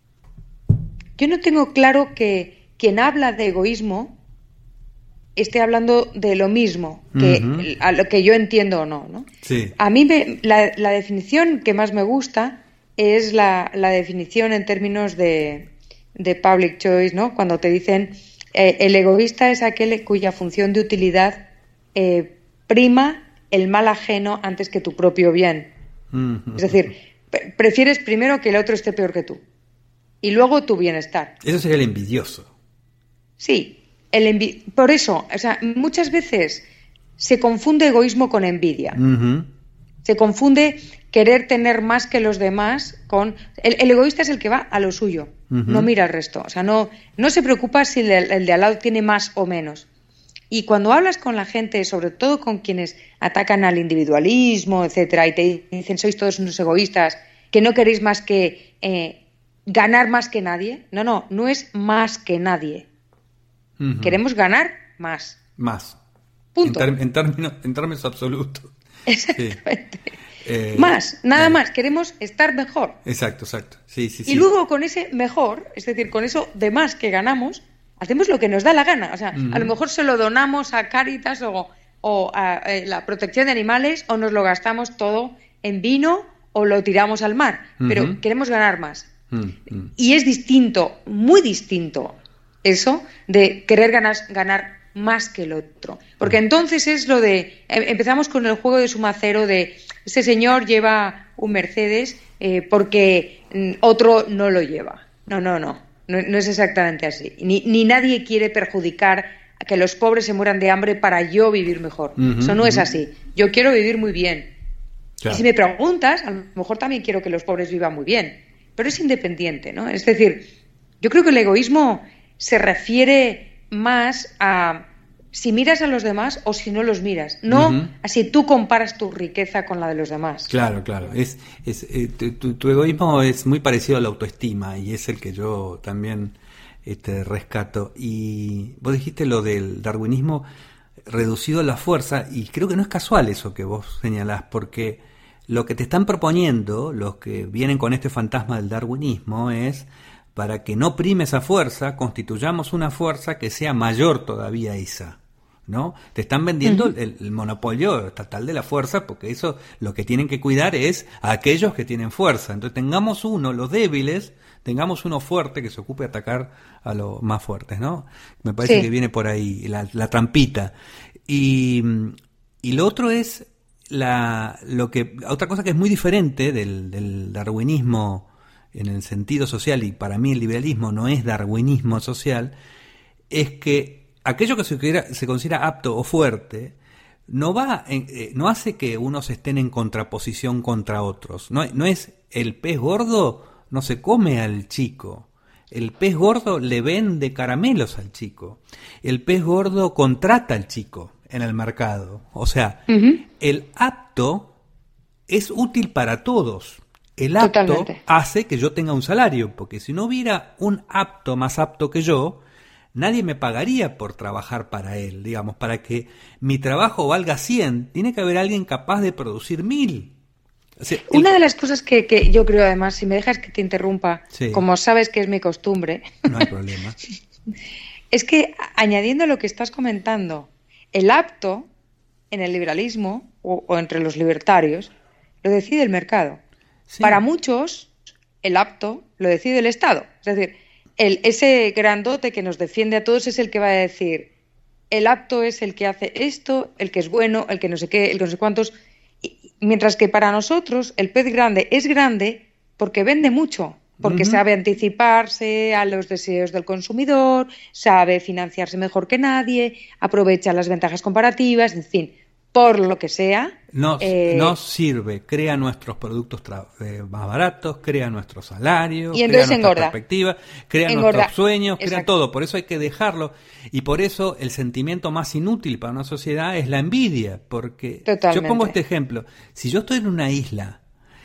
yo no tengo claro que quien habla de egoísmo esté hablando de lo mismo, que uh-huh. a lo que yo entiendo o no, ¿no? Sí. A mí me, la, la definición que más me gusta es la, la definición en términos de, de public choice, ¿no? Cuando te dicen eh, el egoísta es aquel cuya función de utilidad eh, prima el mal ajeno antes que tu propio bien. Uh-huh. Es decir, pre- prefieres primero que el otro esté peor que tú y luego tu bienestar. Eso sería el envidioso. Sí. El envi- Por eso, o sea, muchas veces se confunde egoísmo con envidia. Uh-huh. Se confunde querer tener más que los demás con... El, el egoísta es el que va a lo suyo, uh-huh. no mira al resto. O sea, no, no se preocupa si el, el de al lado tiene más o menos. Y cuando hablas con la gente, sobre todo con quienes atacan al individualismo, etcétera, y te dicen sois todos unos egoístas, que no queréis más que eh, ganar más que nadie. No, no, no es más que nadie. Uh-huh. Queremos ganar más. Más. Punto. En, ter- en, términos, en términos absolutos. Exactamente. Sí. Eh, más, nada eh. más. Queremos estar mejor. Exacto, exacto. Sí, sí, y sí. luego con ese mejor, es decir, con eso de más que ganamos, hacemos lo que nos da la gana. O sea, uh-huh. a lo mejor se lo donamos a Cáritas o o a, eh, la protección de animales, o nos lo gastamos todo en vino o lo tiramos al mar, uh-huh. pero queremos ganar más. Uh-huh. Y es distinto, muy distinto eso de querer ganar, ganar más que el otro. Porque entonces es lo de, empezamos con el juego de suma cero de ese señor lleva un Mercedes eh, porque otro no lo lleva. No, no, no, no, no es exactamente así. Ni, ni nadie quiere perjudicar a que los pobres se mueran de hambre para yo vivir mejor. Uh-huh, eso no uh-huh. es así. Yo quiero vivir muy bien. Claro. Y si me preguntas, a lo mejor también quiero que los pobres vivan muy bien, pero es independiente, ¿no? Es decir, yo creo que el egoísmo se refiere más a si miras a los demás o si no los miras, no uh-huh. a si tú comparas tu riqueza con la de los demás. Claro, claro. Es, es eh, tu, tu egoísmo es muy parecido a la autoestima y es el que yo también este, rescato. Y vos dijiste lo del darwinismo reducido a la fuerza, y creo que no es casual eso que vos señalás, porque lo que te están proponiendo los que vienen con este fantasma del darwinismo es, para que no prime esa fuerza, constituyamos una fuerza que sea mayor todavía esa, ¿no? Te están vendiendo uh-huh. el, el monopolio estatal de la fuerza, porque eso lo que tienen que cuidar es a aquellos que tienen fuerza. Entonces tengamos uno, los débiles, tengamos uno fuerte que se ocupe de atacar a los más fuertes, ¿no? Me parece sí. que viene por ahí la, la trampita. Y, y lo otro es la lo que otra cosa que es muy diferente del, del darwinismo en el sentido social, y para mí el liberalismo no es darwinismo social, es que aquello que se considera, se considera apto o fuerte no va en, eh, no hace que unos estén en contraposición contra otros. No, no es el pez gordo no se come al chico. El pez gordo le vende caramelos al chico. El pez gordo contrata al chico en el mercado. O sea, uh-huh. el apto es útil para todos. El apto Totalmente. Hace que yo tenga un salario, porque si no hubiera un apto más apto que yo, nadie me pagaría por trabajar para él. Digamos, para que mi trabajo valga cien, tiene que haber alguien capaz de producir mil. O sea, el... Una de las cosas que, que yo creo, además, si me dejas que te interrumpa, sí. como sabes que es mi costumbre, no hay problema. Es que, añadiendo lo que estás comentando, el apto en el liberalismo o, o entre los libertarios lo decide el mercado. Sí. Para muchos, el apto lo decide el Estado. Es decir, el, ese grandote que nos defiende a todos es el que va a decir, el apto es el que hace esto, el que es bueno, el que no sé qué, el que no sé cuántos. Y, mientras que para nosotros el pez grande es grande porque vende mucho, porque uh-huh. sabe anticiparse a los deseos del consumidor, sabe financiarse mejor que nadie, aprovecha las ventajas comparativas, en fin, por lo que sea. Nos, eh, nos sirve, crea nuestros productos tra- eh, más baratos, crea nuestro salario, y crea nuestra engorda. perspectiva, crea engorda. nuestros sueños, Exacto. crea todo. Por eso hay que dejarlo. Y por eso el sentimiento más inútil para una sociedad es la envidia. Porque Totalmente. Yo pongo este ejemplo. Si yo estoy en una isla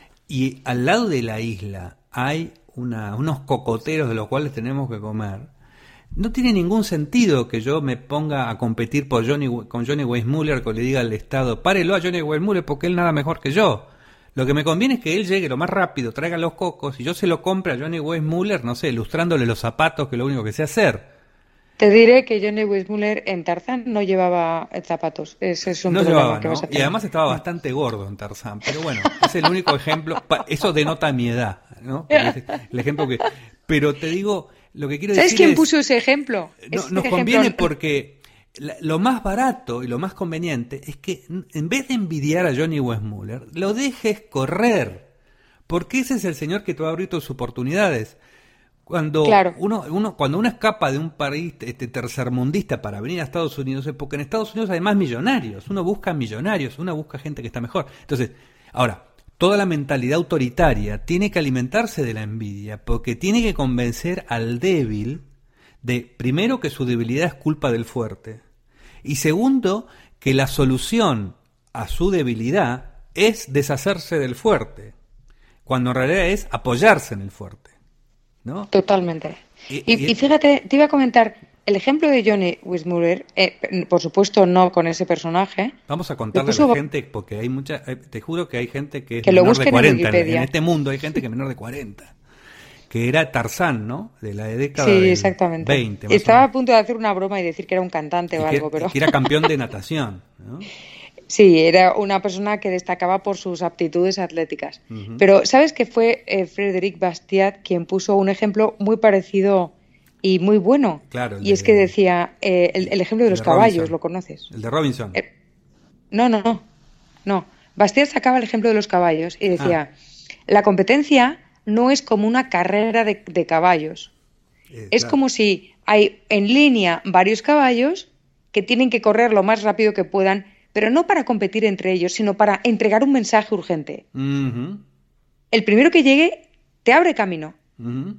y al lado de la isla hay una, unos cocoteros de los cuales tenemos que comer, no tiene ningún sentido que yo me ponga a competir por Johnny, con Johnny Weissmuller, que le diga al Estado, párelo a Johnny Weissmuller porque él nada mejor que yo. Lo que me conviene es que él llegue lo más rápido, traiga los cocos y yo se lo compre a Johnny Weissmuller, no sé, ilustrándole los zapatos, que es lo único que sé hacer. Te diré que Johnny Weissmuller en Tarzán no llevaba zapatos. Ese es un no problema llevaba, que ¿no? vas a tener. Y además estaba bastante gordo en Tarzán. Pero bueno, es el único ejemplo. Eso denota mi edad, ¿no? El ejemplo que. Pero te digo, lo que quiero ¿Sabes decir quién es, puso ese ejemplo? No, ese nos ejemplo... conviene porque la, lo más barato y lo más conveniente es que en vez de envidiar a Johnny Weissmuller, lo dejes correr. Porque ese es el señor que te va a abrir tus oportunidades. Cuando claro. uno, uno, cuando uno escapa de un país este, tercermundista para venir a Estados Unidos, es porque en Estados Unidos hay más millonarios. Uno busca millonarios, uno busca gente que está mejor. Entonces, ahora, toda la mentalidad autoritaria tiene que alimentarse de la envidia, porque tiene que convencer al débil de, primero, que su debilidad es culpa del fuerte, y segundo, que la solución a su debilidad es deshacerse del fuerte, cuando en realidad es apoyarse en el fuerte, ¿no? Totalmente. Y, y, y, y fíjate, te iba a comentar, el ejemplo de Johnny Weissmuller, eh, por supuesto no con ese personaje. Vamos a contarle puso... a la gente, porque hay mucha, te juro que hay gente que es que menor de cuarenta. En, en este mundo hay gente que es menor de cuarenta. que era Tarzán, ¿no? De la década sí, del exactamente. veinte. Más Estaba a punto de hacer una broma y decir que era un cantante y o que, algo, pero... que era campeón de natación, ¿no? Sí, era una persona que destacaba por sus aptitudes atléticas. Uh-huh. Pero ¿sabes que fue eh, Frédéric Bastiat quien puso un ejemplo muy parecido y muy bueno? Claro. Y es que decía, eh, el, el ejemplo de los de caballos, Robinson. ¿lo conoces? El de Robinson. Eh, no, no, no. No. Bastiat sacaba el ejemplo de los caballos y decía, ah. la competencia no es como una carrera de, de caballos. Eh, es claro. como si hay en línea varios caballos que tienen que correr lo más rápido que puedan, pero no para competir entre ellos, sino para entregar un mensaje urgente. Uh-huh. El primero que llegue te abre camino. Uh-huh.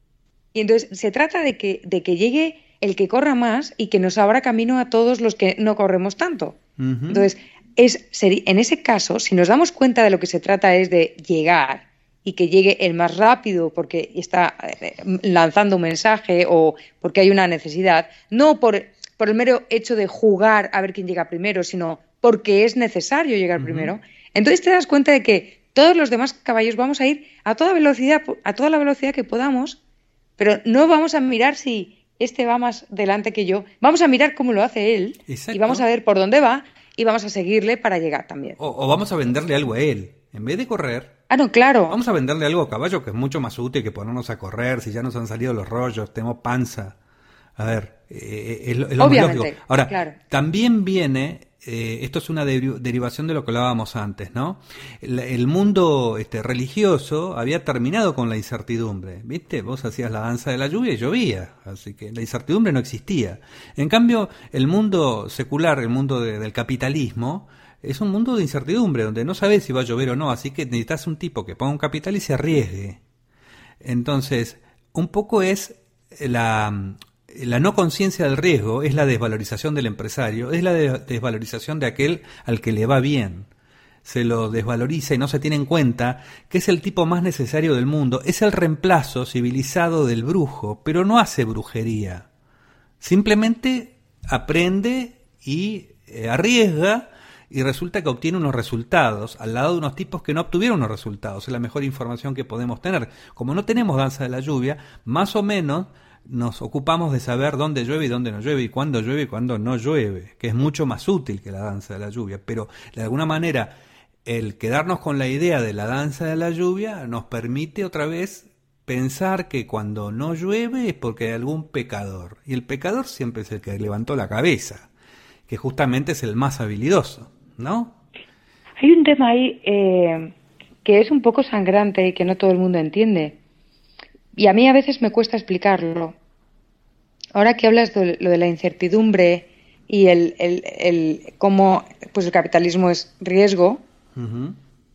Y entonces se trata de que, de que llegue el que corra más y que nos abra camino a todos los que no corremos tanto. Uh-huh. Entonces, es, en ese caso, si nos damos cuenta de lo que se trata es de llegar y que llegue el más rápido porque está lanzando un mensaje o porque hay una necesidad, no por... por el mero hecho de jugar a ver quién llega primero, sino porque es necesario llegar uh-huh. primero, entonces te das cuenta de que todos los demás caballos vamos a ir a toda velocidad, a toda la velocidad que podamos, pero no vamos a mirar si este va más delante que yo, vamos a mirar cómo lo hace él. Exacto. Y vamos a ver por dónde va y vamos a seguirle para llegar también. O, o vamos a venderle algo a él, en vez de correr. Ah, no, claro. Vamos a venderle algo a caballo que es mucho más útil que ponernos a correr, si ya nos han salido los rollos, tenemos panza. A ver, eh, es lo, es lo Obviamente, más lógico. Ahora, claro. también viene, eh, esto es una deri- derivación de lo que hablábamos antes, ¿no? El, el mundo este, religioso había terminado con la incertidumbre, ¿viste? Vos hacías la danza de la lluvia y llovía, así que la incertidumbre no existía. En cambio, el mundo secular, el mundo de, del capitalismo, es un mundo de incertidumbre, donde no sabes si va a llover o no, así que necesitas un tipo que ponga un capital y se arriesgue. Entonces, un poco es la... La no conciencia del riesgo es la desvalorización del empresario, es la desvalorización de aquel al que le va bien. Se lo desvaloriza y no se tiene en cuenta que es el tipo más necesario del mundo, es el reemplazo civilizado del brujo, pero no hace brujería. Simplemente aprende y eh, arriesga y resulta que obtiene unos resultados al lado de unos tipos que no obtuvieron unos resultados. Es la mejor información que podemos tener. Como no tenemos danza de la lluvia, más o menos nos ocupamos de saber dónde llueve y dónde no llueve y cuándo llueve y cuándo no llueve, que es mucho más útil que la danza de la lluvia, pero de alguna manera el quedarnos con la idea de la danza de la lluvia nos permite otra vez pensar que cuando no llueve es porque hay algún pecador, y el pecador siempre es el que levantó la cabeza, que justamente es el más habilidoso, ¿no? Hay un tema ahí eh, que es un poco sangrante y que no todo el mundo entiende. Y a mí a veces me cuesta explicarlo. Ahora que hablas de lo de la incertidumbre y el, el, el cómo pues el capitalismo es riesgo, uh-huh.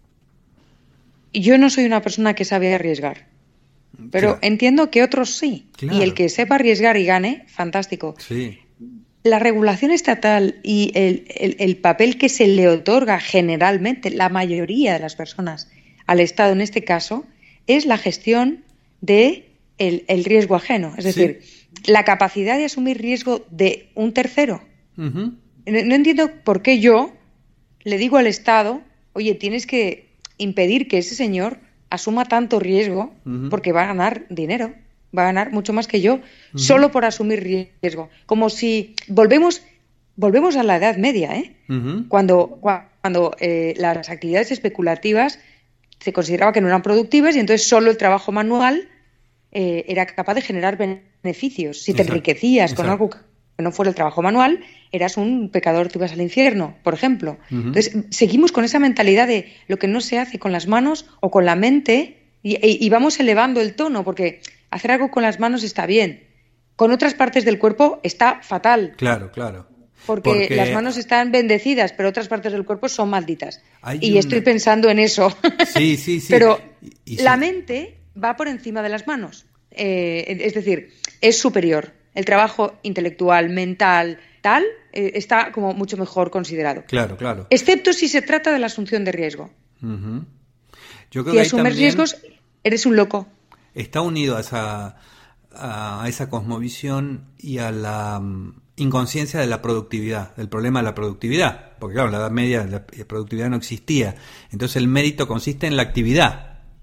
yo no soy una persona que sabe arriesgar, pero claro. entiendo que otros sí. Claro. Y el que sepa arriesgar y gane, fantástico. Sí. La regulación estatal y el, el, el papel que se le otorga generalmente, la mayoría de las personas, al Estado en este caso, es la gestión de el, el riesgo ajeno, es decir, sí. la capacidad de asumir riesgo de un tercero. Uh-huh. No, no entiendo por qué yo le digo al Estado, oye, tienes que impedir que ese señor asuma tanto riesgo uh-huh. porque va a ganar dinero, va a ganar mucho más que yo, uh-huh. solo por asumir riesgo. Como si volvemos, volvemos a la Edad Media, ¿eh? Uh-huh. Cuando, cuando eh, las actividades especulativas se consideraba que no eran productivas y entonces solo el trabajo manual eh, era capaz de generar beneficios. Si te Exacto. enriquecías Exacto. con algo que no fuera el trabajo manual, eras un pecador, te ibas al infierno, por ejemplo. Uh-huh. Entonces, seguimos con esa mentalidad de lo que no se hace con las manos o con la mente y, y, y vamos elevando el tono, porque hacer algo con las manos está bien. Con otras partes del cuerpo está fatal. Claro, claro. Porque, porque las manos están bendecidas, pero otras partes del cuerpo son malditas. Hay y un... estoy pensando en eso. Sí, sí, sí. Pero y, y sí. la mente va por encima de las manos. Eh, es decir, es superior. El trabajo intelectual, mental, tal, eh, está como mucho mejor considerado. Claro, claro. Excepto si se trata de la asunción de riesgo. Uh-huh. Yo creo si que asumes riesgos, eres un loco. Está unido a esa, a esa cosmovisión y a la um, inconsciencia de la productividad, del problema de la productividad. Porque claro, en la Edad Media la productividad no existía. Entonces el mérito consiste en la actividad.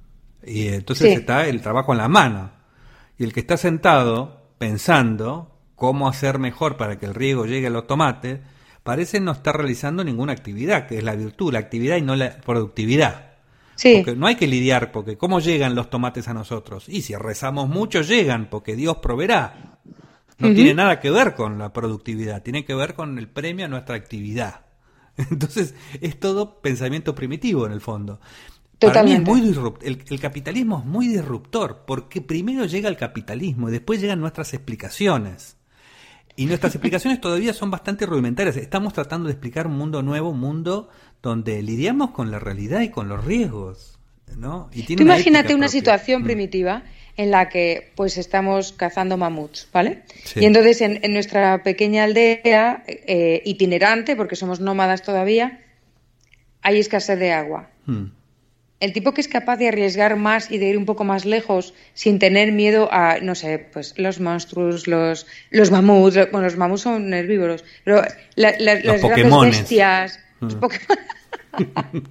Y entonces sí. Está el trabajo en la mano. Y el que está sentado pensando cómo hacer mejor para que el riego llegue a los tomates, parece no estar realizando ninguna actividad, que es la virtud, la actividad y no la productividad. Sí. Porque no hay que lidiar, porque ¿cómo llegan los tomates a nosotros? Y si rezamos mucho, llegan, porque Dios proveerá. No uh-huh. tiene nada que ver con la productividad, tiene que ver con el premio a nuestra actividad. Entonces, es todo pensamiento primitivo en el fondo. Totalmente. Para mí es muy disrupt- el, el capitalismo es muy disruptor, porque primero llega el capitalismo y después llegan nuestras explicaciones. Y nuestras explicaciones todavía son bastante rudimentarias. Estamos tratando de explicar un mundo nuevo, un mundo donde lidiamos con la realidad y con los riesgos, ¿no? Y tiene Tú una imagínate una propia. situación mm. primitiva en la que pues estamos cazando mamuts, ¿vale? Sí. Y entonces en, en nuestra pequeña aldea, eh, itinerante, porque somos nómadas todavía, hay escasez de agua. Mm. El tipo que es capaz de arriesgar más y de ir un poco más lejos sin tener miedo a, no sé, pues los monstruos, los los mamuts, bueno, los mamuts son herbívoros, pero la, la, las grandes bestias, mm. los Pokémon.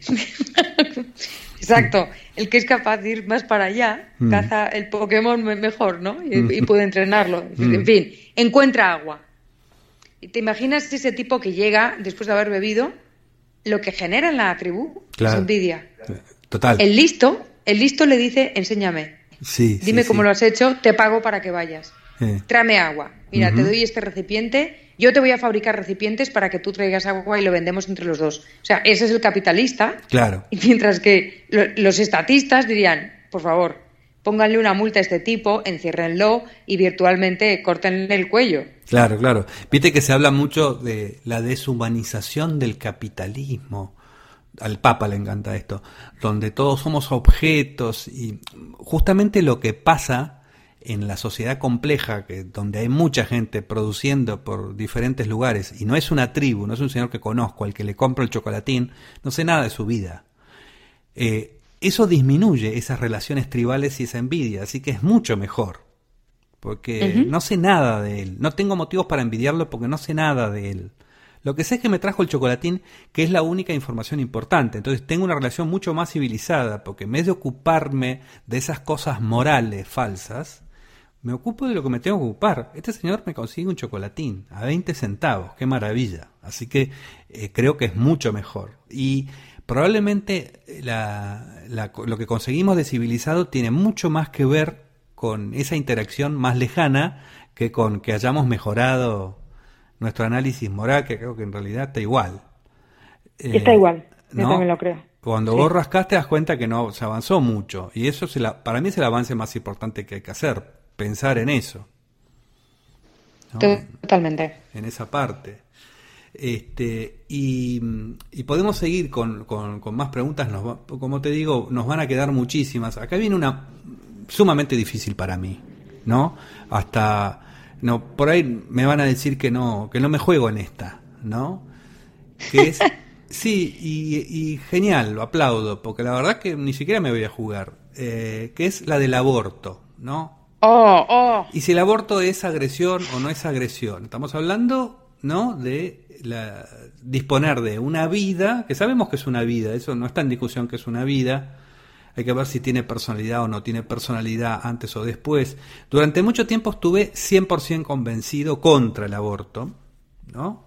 Exacto, el que es capaz de ir más para allá, mm. caza el Pokémon mejor, ¿no? Y, mm. y puede entrenarlo. Mm. En fin, encuentra agua. ¿Y te imaginas ese tipo que llega después de haber bebido? Lo que genera en la tribu claro. es envidia. Total. El listo, el listo le dice, enséñame. Sí, Dime sí, cómo sí. lo has hecho, te pago para que vayas. Eh. Tráeme agua. Mira, uh-huh. te doy este recipiente, yo te voy a fabricar recipientes para que tú traigas agua y lo vendemos entre los dos. O sea, ese es el capitalista. Claro. Y mientras que lo, los estatistas dirían, por favor, pónganle una multa a este tipo, enciérrenlo y virtualmente córtenle el cuello. Claro, claro. Viste que se habla mucho de la deshumanización del capitalismo. Al Papa le encanta esto, donde todos somos objetos y justamente lo que pasa en la sociedad compleja, que donde hay mucha gente produciendo por diferentes lugares y no es una tribu, no es un señor que conozco al que le compro el chocolatín, no sé nada de su vida. Eh, eso disminuye esas relaciones tribales y esa envidia, así que es mucho mejor. Porque uh-huh. no sé nada de él. No tengo motivos para envidiarlo porque no sé nada de él. Lo que sé es que me trajo el chocolatín, que es la única información importante. Entonces tengo una relación mucho más civilizada, porque en vez de ocuparme de esas cosas morales falsas, me ocupo de lo que me tengo que ocupar. Este señor me consigue un chocolatín a veinte centavos. ¡Qué maravilla! Así que eh, creo que es mucho mejor. Y probablemente la, la, lo que conseguimos de civilizado tiene mucho más que ver con esa interacción más lejana que con que hayamos mejorado nuestro análisis moral, que creo que en realidad está igual. Eh, está igual, yo ¿no? también lo creo. Cuando sí. vos rascás te das cuenta que no se avanzó mucho, y eso se la, para mí es el avance más importante que hay que hacer, pensar en eso. ¿no? Totalmente. En esa parte. Este, y, y podemos seguir con, con, con más preguntas, nos va, como te digo, nos van a quedar muchísimas. Acá viene una sumamente difícil para mí, ¿no? Hasta... No, por ahí me van a decir que no, que no me juego en esta, ¿no? Que es, sí, y, y genial, lo aplaudo, porque la verdad que ni siquiera me voy a jugar, eh, que es la del aborto, ¿no? Oh, oh. Y si el aborto es agresión o no es agresión, estamos hablando, ¿no? De la, disponer de una vida, que sabemos que es una vida, eso no está en discusión que es una vida. Hay que ver si tiene personalidad o no tiene personalidad antes o después. Durante mucho tiempo estuve cien por ciento convencido contra el aborto, ¿no?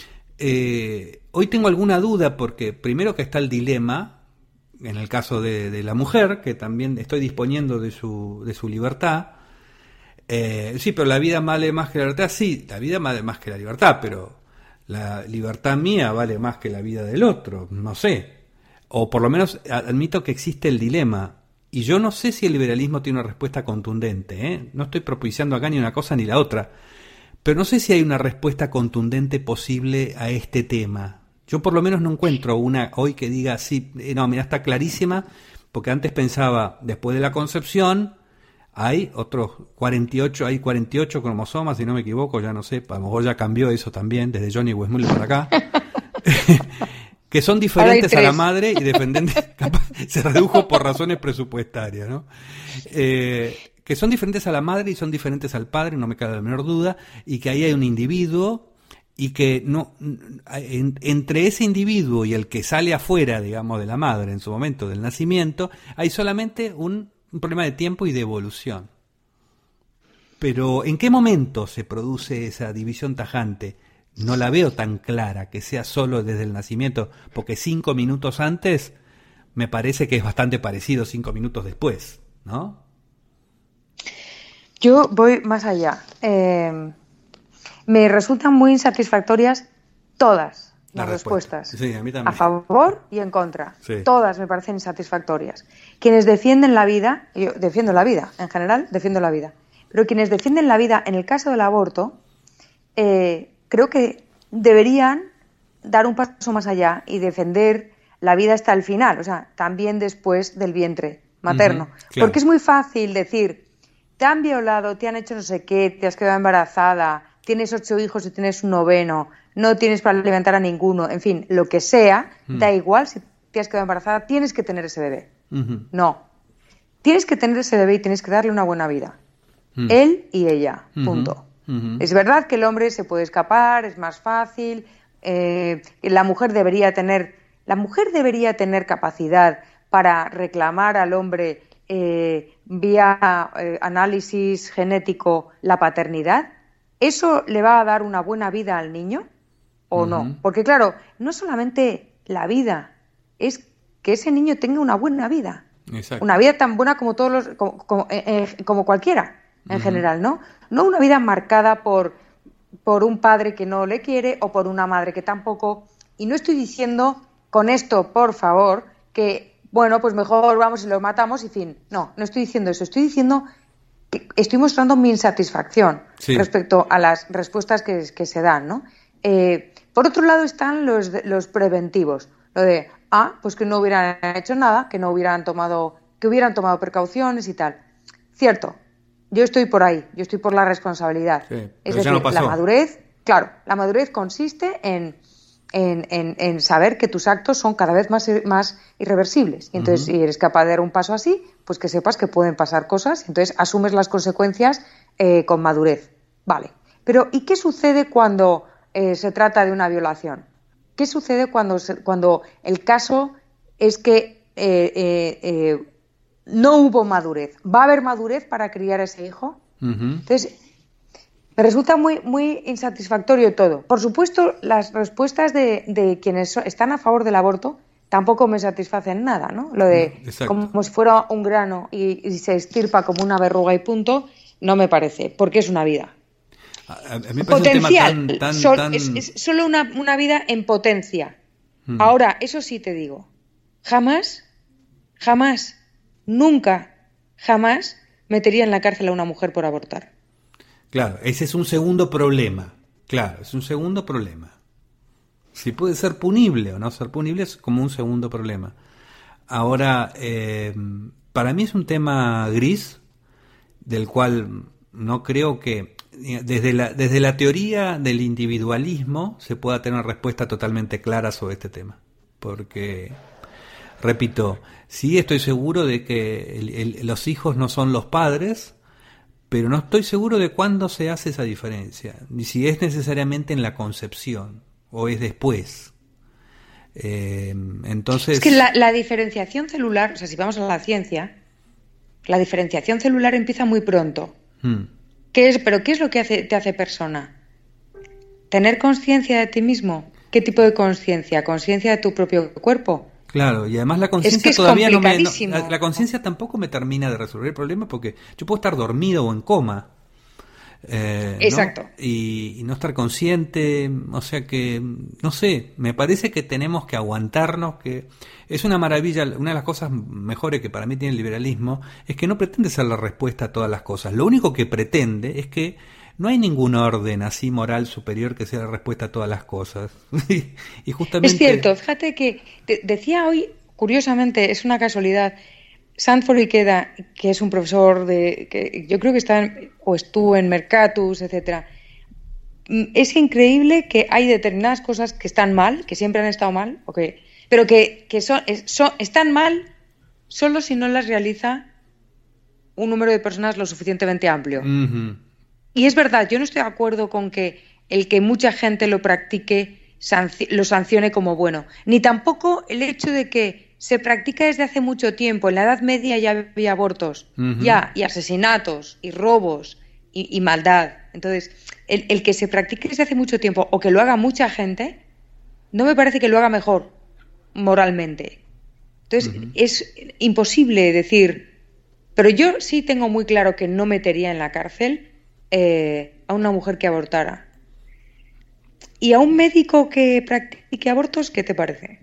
Eh, hoy tengo alguna duda porque primero que está el dilema, en el caso de, de la mujer, que también estoy disponiendo de su, de su libertad. Eh, sí, pero la vida vale más que la libertad. Sí, la vida vale más que la libertad, pero la libertad mía vale más que la vida del otro, no sé. O por lo menos admito que existe el dilema. Y yo no sé si el liberalismo tiene una respuesta contundente, ¿eh? No estoy propiciando acá ni una cosa ni la otra. Pero no sé si hay una respuesta contundente posible a este tema. Yo por lo menos no encuentro una hoy que diga, sí, no, mira, está clarísima. Porque antes pensaba, después de la concepción, hay otros cuarenta y ocho, hay cuarenta y ocho cromosomas, si no me equivoco, ya no sé. A lo mejor ya cambió eso también, desde Johnny Weissmuller para acá. Que son diferentes a la madre y dependientes, se redujo por razones presupuestarias, ¿no? Eh, que son diferentes a la madre y son diferentes al padre, no me cabe la menor duda, y que ahí hay un individuo y que no en, entre ese individuo y el que sale afuera, digamos, de la madre en su momento del nacimiento, hay solamente un, un problema de tiempo y de evolución. Pero ¿en qué momento se produce esa división tajante? No la veo tan clara, que sea solo desde el nacimiento, porque cinco minutos antes me parece que es bastante parecido cinco minutos después, ¿no? Yo voy más allá. Eh, me resultan muy insatisfactorias todas las La respuestas. Sí, a mí también. A favor y en contra. Sí. Todas me parecen insatisfactorias. Quienes defienden la vida, yo defiendo la vida, en general defiendo la vida, pero quienes defienden la vida en el caso del aborto, eh, creo que deberían dar un paso más allá y defender la vida hasta el final, o sea, también después del vientre materno. Uh-huh, claro. Porque es muy fácil decir, te han violado, te han hecho no sé qué, te has quedado embarazada, tienes ocho hijos y tienes un noveno, no tienes para alimentar a ninguno, en fin, lo que sea, uh-huh. Da igual si te has quedado embarazada, tienes que tener ese bebé. Uh-huh. No. Tienes que tener ese bebé y tienes que darle una buena vida. Uh-huh. Él y ella, uh-huh. Punto. Uh-huh. Es verdad que el hombre se puede escapar, es más fácil, eh, la mujer debería tener, la mujer debería tener capacidad para reclamar al hombre eh, vía eh, análisis genético la paternidad. ¿Eso le va a dar una buena vida al niño o uh-huh. no? Porque claro, no solamente la vida, es que ese niño tenga una buena vida. Exacto. Una vida tan buena como todos los, como, como, eh, eh, como cualquiera. En uh-huh. general, ¿no? No una vida marcada por, por un padre que no le quiere o por una madre que tampoco. Y no estoy diciendo con esto, por favor, que, bueno, pues mejor vamos y lo matamos y fin. No, no estoy diciendo eso. Estoy diciendo que estoy mostrando mi insatisfacción sí. respecto a las respuestas que, que se dan, ¿no? Eh, por otro lado están los, los preventivos. Lo de, ah, pues que no hubieran hecho nada, que no hubieran tomado, que hubieran tomado precauciones y tal. Cierto. Yo estoy por ahí, yo estoy por la responsabilidad. Sí, es decir, no la madurez, claro, la madurez consiste en, en, en, en saber que tus actos son cada vez más, más irreversibles. Y entonces, uh-huh. si eres capaz de dar un paso así, pues que sepas que pueden pasar cosas, y entonces asumes las consecuencias eh, con madurez. Vale. Pero, ¿y qué sucede cuando eh, se trata de una violación? ¿Qué sucede cuando, se, cuando el caso es que eh, eh, eh, no hubo madurez? ¿Va a haber madurez para criar a ese hijo? Uh-huh. Entonces, me resulta muy, muy insatisfactorio todo. Por supuesto, las respuestas de, de quienes so, están a favor del aborto tampoco me satisfacen nada, ¿no? Lo de Exacto. como si fuera un grano y, y se estirpa como una verruga y punto, no me parece, porque es una vida. A, a mí me parece potencial, un tema tan, tan, sol, tan... Es, es solo una, una vida en potencia. Hmm. Ahora, eso sí te digo, jamás, jamás, nunca, jamás metería en la cárcel a una mujer por abortar. Claro, ese es un segundo problema. Claro, es un segundo problema. Si puede ser punible o no ser punible es como un segundo problema. Ahora, eh, para mí es un tema gris, del cual no creo que desde la, desde la teoría del individualismo se pueda tener una respuesta totalmente clara sobre este tema. Porque, repito, sí estoy seguro de que el, el, los hijos no son los padres, pero no estoy seguro de cuándo se hace esa diferencia, ni si es necesariamente en la concepción o es después. Eh, entonces es que la, la diferenciación celular, o sea, si vamos a la ciencia, la diferenciación celular empieza muy pronto. Hmm. ¿Qué es, pero qué es lo que hace, te hace persona? ¿Tener conciencia de ti mismo? ¿Qué tipo de conciencia? ¿Conciencia de tu propio cuerpo? Claro, y además la conciencia es que es todavía no me... No, la, la conciencia tampoco me termina de resolver el problema porque yo puedo estar dormido o en coma. Eh, Exacto. ¿no? Y, y no estar consciente, o sea que, no sé, me parece que tenemos que aguantarnos, que es una maravilla, una de las cosas mejores que para mí tiene el liberalismo, es que no pretende ser la respuesta a todas las cosas. Lo único que pretende es que no hay ningún orden así moral superior que sea la respuesta a todas las cosas. Y justamente... Es cierto, fíjate que te decía hoy, curiosamente, es una casualidad, Sanford Ikeda, que es un profesor de que yo creo que está en, o estuvo en Mercatus, etcétera. Es increíble que hay determinadas cosas que están mal, que siempre han estado mal, okay, pero que, que son, son, están mal solo si no las realiza un número de personas lo suficientemente amplio. Uh-huh. Y es verdad, yo no estoy de acuerdo con que el que mucha gente lo practique, sanci- lo sancione como bueno, ni tampoco el hecho de que se practica desde hace mucho tiempo. En la Edad Media ya había abortos, uh-huh. ya, y asesinatos, y robos, y, y maldad. Entonces, el, el que se practique desde hace mucho tiempo o que lo haga mucha gente, no me parece que lo haga mejor moralmente. Entonces, uh-huh. es imposible decir... Pero yo sí tengo muy claro que no metería en la cárcel eh, a una mujer que abortara. ¿Y a un médico que practique abortos, qué te parece?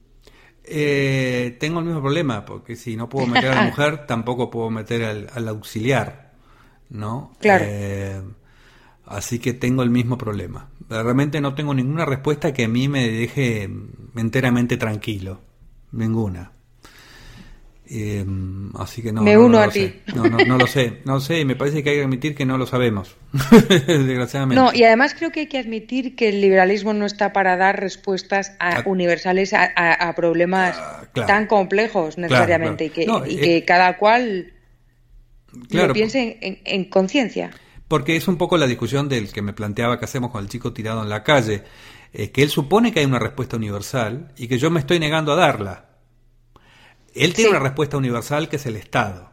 Eh, tengo el mismo problema, porque si no puedo meter a la mujer, tampoco puedo meter al, al auxiliar, ¿no? Claro. Eh, así que tengo el mismo problema. Realmente no tengo ninguna respuesta que a mí me deje enteramente tranquilo. Ninguna. Eh, así que no, me no, uno no a lo ti. Sé. No, no, no lo sé, no lo sé, y me parece que hay que admitir que no lo sabemos, desgraciadamente. No, y además creo que hay que admitir que el liberalismo no está para dar respuestas a, a, universales a, a, a problemas uh, claro, tan complejos necesariamente, claro, claro. y que, no, y que eh, cada cual claro, lo piense en, en, en conciencia. Porque es un poco la discusión del que me planteaba que hacemos con el chico tirado en la calle, eh, que él supone que hay una respuesta universal y que yo me estoy negando a darla. Él tiene sí. una respuesta universal que es el Estado.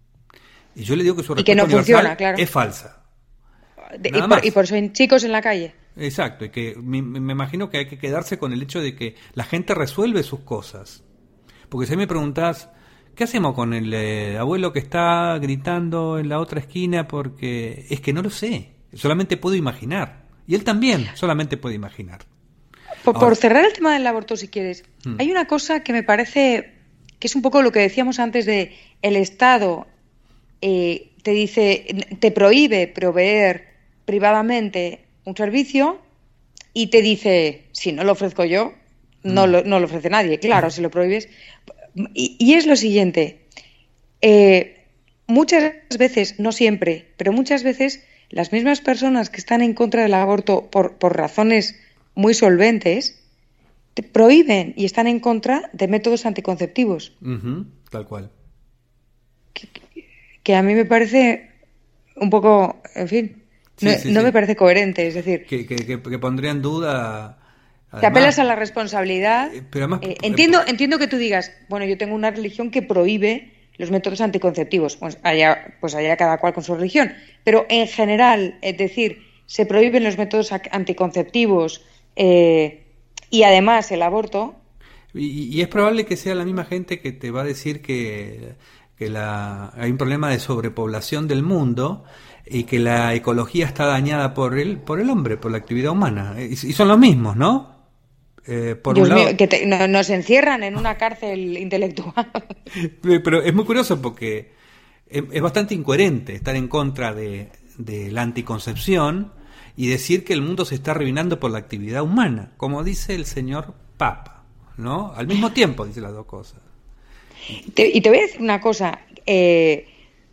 Y yo le digo que su respuesta y que no universal funciona, claro. es falsa. De, y, por, y por eso hay chicos en la calle. Exacto, y que me, me imagino que hay que quedarse con el hecho de que la gente resuelve sus cosas. Porque si me preguntás, ¿qué hacemos con el eh, abuelo que está gritando en la otra esquina? Porque es que no lo sé, solamente puedo imaginar. Y él también solamente puede imaginar. Por, Ahora, por cerrar el tema del aborto, si quieres, hmm. hay una cosa que me parece... que es un poco lo que decíamos antes de el Estado eh, te dice, te prohíbe proveer privadamente un servicio y te dice, si no lo ofrezco yo, no, mm. lo, no lo ofrece nadie. Claro, mm. si lo prohíbes. Y, y es lo siguiente, eh, muchas veces, no siempre, pero muchas veces las mismas personas que están en contra del aborto por, por razones muy solventes, te prohíben y están en contra de métodos anticonceptivos. Uh-huh, tal cual. Que, que a mí me parece un poco, en fin, sí, no, sí, no sí. me parece coherente, es decir... Que, que, que, que pondría en duda... Además, te apelas a la responsabilidad. Eh, pero además, eh, entiendo, entiendo que tú digas, bueno, yo tengo una religión que prohíbe los métodos anticonceptivos, pues allá, pues allá cada cual con su religión, pero en general, es decir, se prohíben los métodos anticonceptivos... Eh, y además el aborto... Y, y es probable que sea la misma gente que te va a decir que, que la, hay un problema de sobrepoblación del mundo y que la ecología está dañada por el, por el hombre, por la actividad humana. Y, y son los mismos, ¿no? Eh, por Dios un lado... mío, que te, no, nos encierran en una cárcel intelectual. Pero es muy curioso porque es, es bastante incoherente estar en contra de, de la anticoncepción y decir que el mundo se está arruinando por la actividad humana, como dice el señor Papa, ¿no? Al mismo tiempo dice las dos cosas. Te, y te voy a decir una cosa, eh,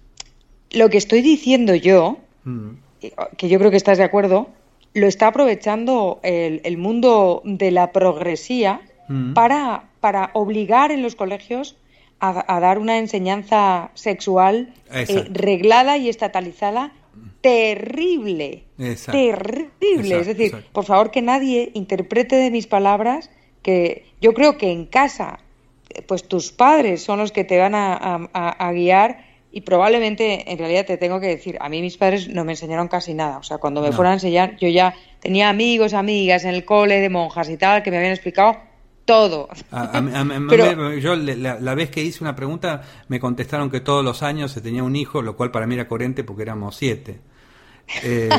lo que estoy diciendo yo, mm. que yo creo que estás de acuerdo, lo está aprovechando el, el mundo de la progresía mm. para, para obligar en los colegios a, a dar una enseñanza sexual eh, reglada y estatalizada terrible, exacto, terrible. Exacto, es decir, exacto. Por favor, que nadie interprete de mis palabras que yo creo que en casa, pues tus padres son los que te van a, a, a guiar y probablemente, en realidad te tengo que decir, a mí mis padres no me enseñaron casi nada. O sea, cuando me no. fueron a enseñar, yo ya tenía amigos, amigas en el cole de monjas y tal, que me habían explicado todo. A, a, a, Pero, yo la, la vez que hice una pregunta me contestaron que todos los años se tenía un hijo, lo cual para mí era coherente porque éramos siete. Eh,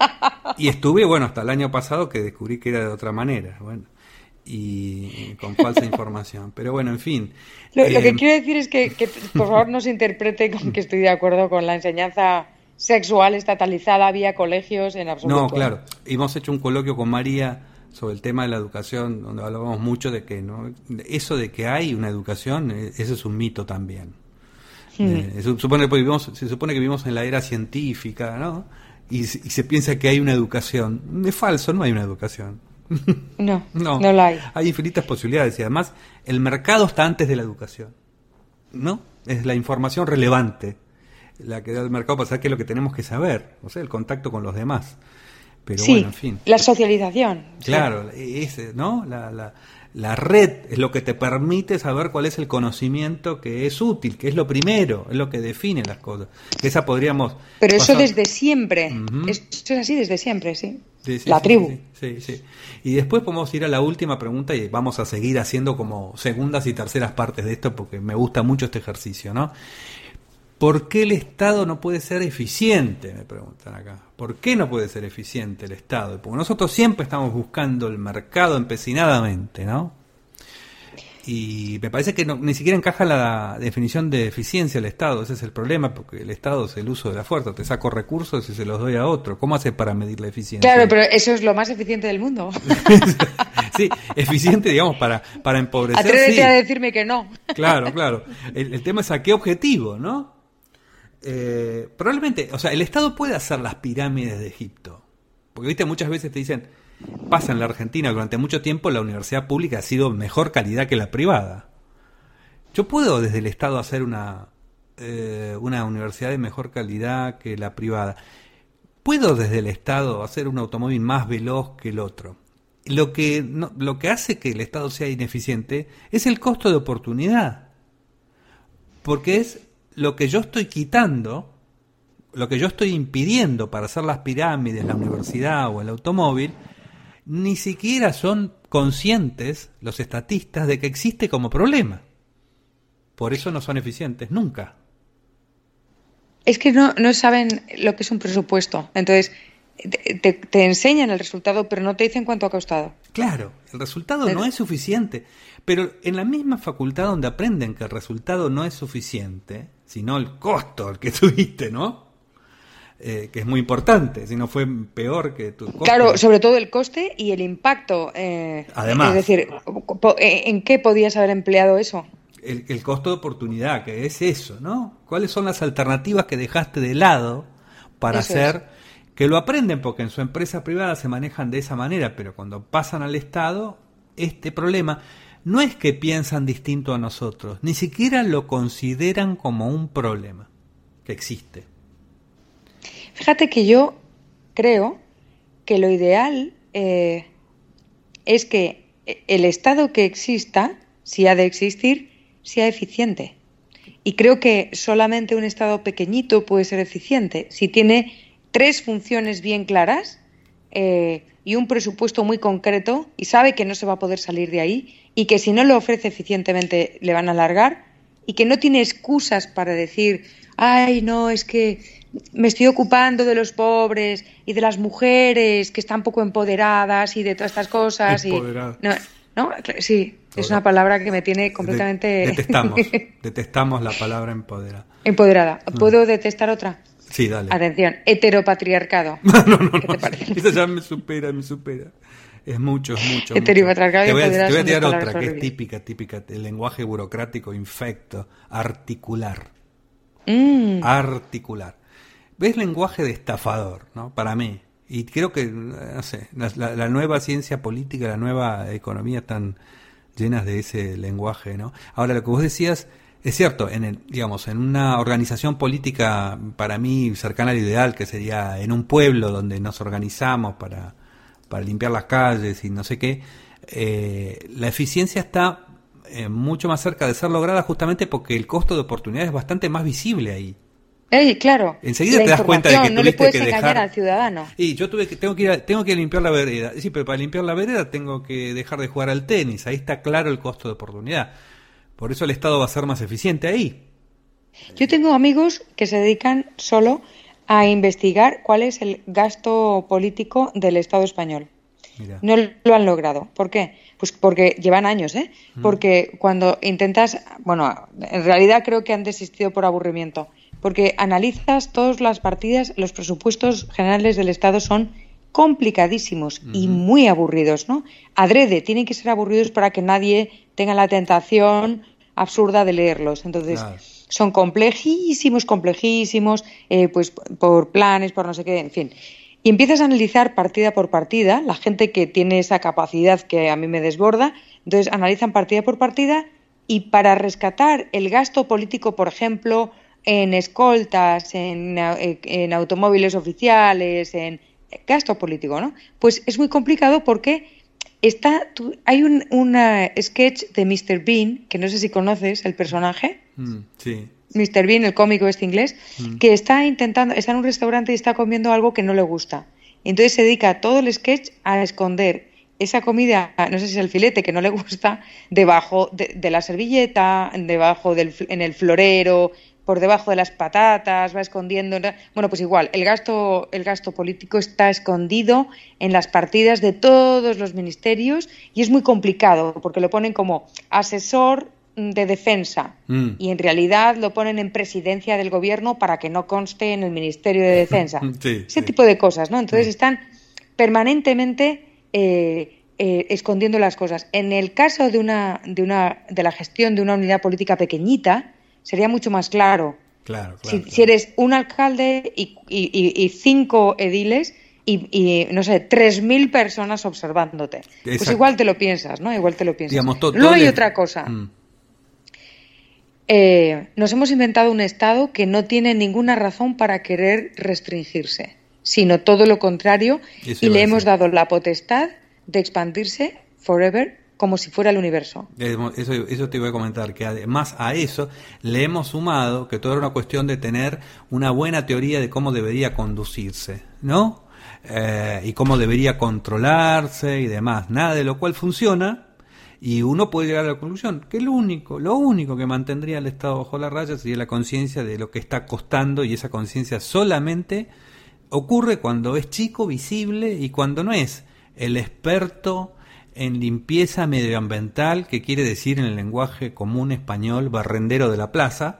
y estuve, bueno, hasta el año pasado que descubrí que era de otra manera, bueno, y con falsa información. Pero bueno, en fin. Lo, eh, lo que quiero decir es que, que por favor no se interprete con que estoy de acuerdo con la enseñanza sexual estatalizada vía colegios en absoluto. No, claro. Hemos hecho un coloquio con María sobre el tema de la educación, donde hablábamos mucho de que no, eso de que hay una educación, ese es un mito también. Mm. Eh, se supone que vivimos, se supone que vivimos en la era científica, ¿no? Y, y se piensa que hay una educación. Es falso, no hay una educación. No, no, no la hay. Hay infinitas posibilidades y además el mercado está antes de la educación, ¿no? Es la información relevante la que da el mercado para saber qué es lo que tenemos que saber, o sea, el contacto con los demás. Pero sí, bueno, en fin. La socialización. Claro, sí. es, ¿no? La, la, la red es lo que te permite saber cuál es el conocimiento que es útil, que es lo primero, es lo que define las cosas. Que esa podríamos... Pero pasar... eso desde siempre. Uh-huh. Eso es así desde siempre, sí. sí, sí la sí, tribu. Sí, sí, sí. Y después podemos ir a la última pregunta y vamos a seguir haciendo como segundas y terceras partes de esto porque me gusta mucho este ejercicio, ¿no? ¿Por qué el Estado no puede ser eficiente? Me preguntan acá. ¿Por qué no puede ser eficiente el Estado? Porque nosotros siempre estamos buscando el mercado empecinadamente, ¿no? Y me parece que no, ni siquiera encaja la definición de eficiencia del Estado. Ese es el problema, porque el Estado es el uso de la fuerza. Te saco recursos y se los doy a otro. ¿Cómo hace para medir la eficiencia? Claro, pero eso es lo más eficiente del mundo. Sí, eficiente, digamos, para, para empobrecer. Atrévete sí. a decirme que no. Claro, claro. El, el tema es a qué objetivo, ¿no? Eh, probablemente, o sea, el Estado puede hacer las pirámides de Egipto. Porque, viste, muchas veces te dicen, pasa en la Argentina, durante mucho tiempo la universidad pública ha sido mejor calidad que la privada. Yo puedo desde el Estado hacer una, eh, una universidad de mejor calidad que la privada. Puedo desde el Estado hacer un automóvil más veloz que el otro. Lo que, no, lo que hace que el Estado sea ineficiente es el costo de oportunidad. Porque es lo que yo estoy quitando, lo que yo estoy impidiendo para hacer las pirámides, la universidad o el automóvil, ni siquiera son conscientes los estatistas de que existe como problema. Por eso no son eficientes, nunca. Es que no, no saben lo que es un presupuesto. Entonces, te, te, te enseñan el resultado, pero no te dicen cuánto ha costado. Claro, el resultado pero... no es suficiente. Pero en la misma facultad donde aprenden que el resultado no es suficiente, sino el costo al que tuviste, ¿no? Eh, que es muy importante, si no fue peor que tu costo. Claro, sobre todo el coste y el impacto. Eh, Además. Es decir, ¿en qué podías haber empleado eso? El, el costo de oportunidad, que es eso, ¿no? ¿Cuáles son las alternativas que dejaste de lado para eso hacer? Es. Que lo aprenden porque en su empresa privada se manejan de esa manera, pero cuando pasan al Estado, este problema no es que piensan distinto a nosotros, ni siquiera lo consideran como un problema que existe. Fíjate que yo creo que lo ideal eh, es que el Estado que exista, si ha de existir, sea eficiente. Y creo que solamente un Estado pequeñito puede ser eficiente. Si tiene tres funciones bien claras eh, y un presupuesto muy concreto y sabe que no se va a poder salir de ahí y que si no lo ofrece eficientemente le van a alargar y que no tiene excusas para decir, ay, no, es que me estoy ocupando de los pobres y de las mujeres que están poco empoderadas y de todas estas cosas. Empoderadas. Y, no, no, sí, es una palabra que me tiene completamente... De, detestamos, detestamos la palabra empoderada. Empoderada. ¿Puedo no. detestar otra? Sí, dale. Atención, heteropatriarcado. No, no, no. ¿Qué te parece? Eso ya me supera, me supera. Es mucho, es mucho. Heteropatriarcado. Te voy a, te voy a tirar otra que horribles. es típica, típica, el lenguaje burocrático infecto, articular. Mm. Articular. ¿Ves lenguaje de estafador, no? Para mí. Y creo que, no sé, la, la, la nueva ciencia política, la nueva economía están llenas de ese lenguaje, ¿no? Ahora, lo que vos decías es cierto, en el, digamos, en una organización política para mí cercana al ideal, que sería en un pueblo donde nos organizamos para, para limpiar las calles y no sé qué, eh, la eficiencia está eh, mucho más cerca de ser lograda justamente porque el costo de oportunidad es bastante más visible ahí. Ey, claro. Enseguida te das cuenta de que no tuviste le puedes que engañar dejar al ciudadano. Y yo tuve que tengo que ir a, tengo que limpiar la vereda. Sí, pero para limpiar la vereda tengo que dejar de jugar al tenis. Ahí está claro el costo de oportunidad. Por eso el Estado va a ser más eficiente ahí. Yo tengo amigos que se dedican solo a investigar cuál es el gasto político del Estado español. Mira. No lo han logrado. ¿Por qué? Pues porque llevan años, ¿eh? Mm. Porque cuando intentas, bueno, en realidad creo que han desistido por aburrimiento. Porque analizas todas las partidas, los presupuestos generales del Estado son complicadísimos uh-huh. y muy aburridos, ¿no? Adrede, tienen que ser aburridos para que nadie tenga la tentación absurda de leerlos. Entonces, claro. son complejísimos, complejísimos, eh, pues por planes, por no sé qué, en fin. Y empiezas a analizar partida por partida, la gente que tiene esa capacidad que a mí me desborda, entonces analizan partida por partida y para rescatar el gasto político, por ejemplo, en escoltas, en, en automóviles oficiales, en gasto político, ¿no? Pues es muy complicado porque está, tú, hay un una sketch de míster Bean, que no sé si conoces el personaje. Mm, sí. míster Bean, el cómico este inglés, mm. que está intentando, está en un restaurante y está comiendo algo que no le gusta. Entonces se dedica todo el sketch a esconder esa comida, no sé si es el filete que no le gusta, debajo de, de la servilleta, debajo del, en el florero, por debajo de las patatas, va escondiendo. Bueno, pues igual, el gasto, el gasto político está escondido en las partidas de todos los ministerios y es muy complicado porque lo ponen como asesor de defensa mm. y en realidad lo ponen en presidencia del gobierno para que no conste en el Ministerio de Defensa. Sí, Ese sí. tipo de cosas, ¿no? Entonces sí. están permanentemente eh, eh, escondiendo las cosas. En el caso de una, de una, de la gestión de una unidad política pequeñita, sería mucho más claro. Claro, claro, si, claro. si eres un alcalde y, y, y cinco ediles y, y no sé, tres mil personas observándote. Exacto. Pues igual te lo piensas, ¿no? Igual te lo piensas. Digamos, to- Luego hay le... otra cosa. Mm. Eh, nos hemos inventado un Estado que no tiene ninguna razón para querer restringirse, sino todo lo contrario, Eso y le hemos dado la potestad de expandirse forever como si fuera el universo. Eso, eso te iba a comentar, que además a eso le hemos sumado que todo era una cuestión de tener una buena teoría de cómo debería conducirse, ¿no? Eh, y cómo debería controlarse y demás, nada de lo cual funciona. Y uno puede llegar a la conclusión que lo único, lo único que mantendría al Estado bajo la raya sería la conciencia de lo que está costando, y esa conciencia solamente ocurre cuando es chico, visible, y cuando no es el experto en limpieza medioambiental, que quiere decir en el lenguaje común español barrendero de la plaza,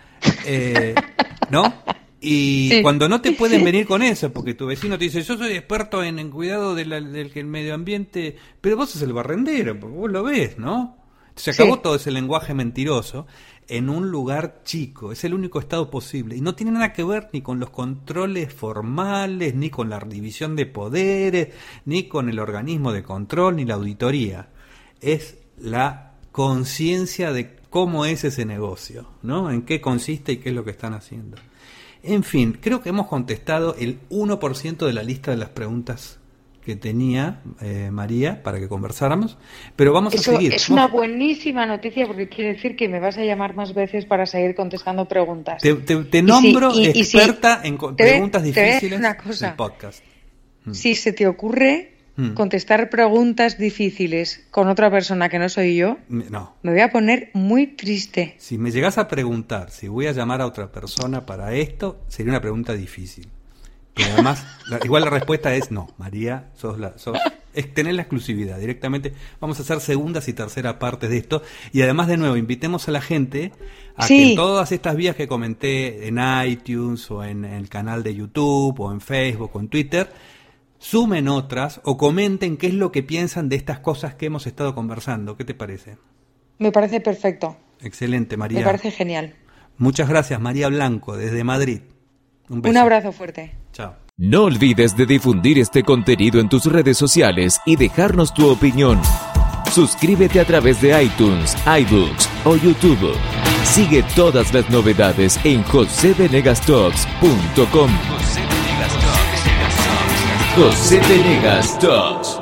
eh, ¿no? Y sí. cuando no te pueden venir con eso, porque tu vecino te dice, yo soy experto en, en cuidado de la, del el medio ambiente, pero vos sos el barrendero, porque vos lo ves, ¿no? Se acabó sí. todo ese lenguaje mentiroso en un lugar chico, es el único estado posible, y no tiene nada que ver ni con los controles formales, ni con la división de poderes, ni con el organismo de control, ni la auditoría. Es la conciencia de cómo es ese negocio, ¿no? En qué consiste y qué es lo que están haciendo. En fin, creo que hemos contestado el uno por ciento de la lista de las preguntas que tenía eh, María para que conversáramos, pero vamos Eso a seguir. Es una buenísima noticia porque quiere decir que me vas a llamar más veces para seguir contestando preguntas. Te, te, te nombro y si, y, experta y si, en co- te preguntas ve, difíciles una cosa. del podcast. Mm. Si se te ocurre mm. contestar preguntas difíciles con otra persona que no soy yo, no. me voy a poner muy triste. Si me llegas a preguntar si voy a llamar a otra persona para esto, sería una pregunta difícil. Pero además, la, igual la respuesta es no, María, sos la, sos, es tener la exclusividad directamente. Vamos a hacer segundas y terceras partes de esto, y además, de nuevo, invitemos a la gente a sí. que en todas estas vías que comenté en iTunes o en, en el canal de YouTube o en Facebook o en Twitter, sumen otras o comenten qué es lo que piensan de estas cosas que hemos estado conversando. ¿Qué te parece? Me parece perfecto. Excelente, María. Me parece genial. Muchas gracias, María Blanco, desde Madrid. Un beso. Un abrazo fuerte. Chao. No olvides de difundir este contenido en tus redes sociales y dejarnos tu opinión. Suscríbete a través de iTunes, iBooks o YouTube. Sigue todas las novedades en jose venegas talks punto com. José Venegas Talks.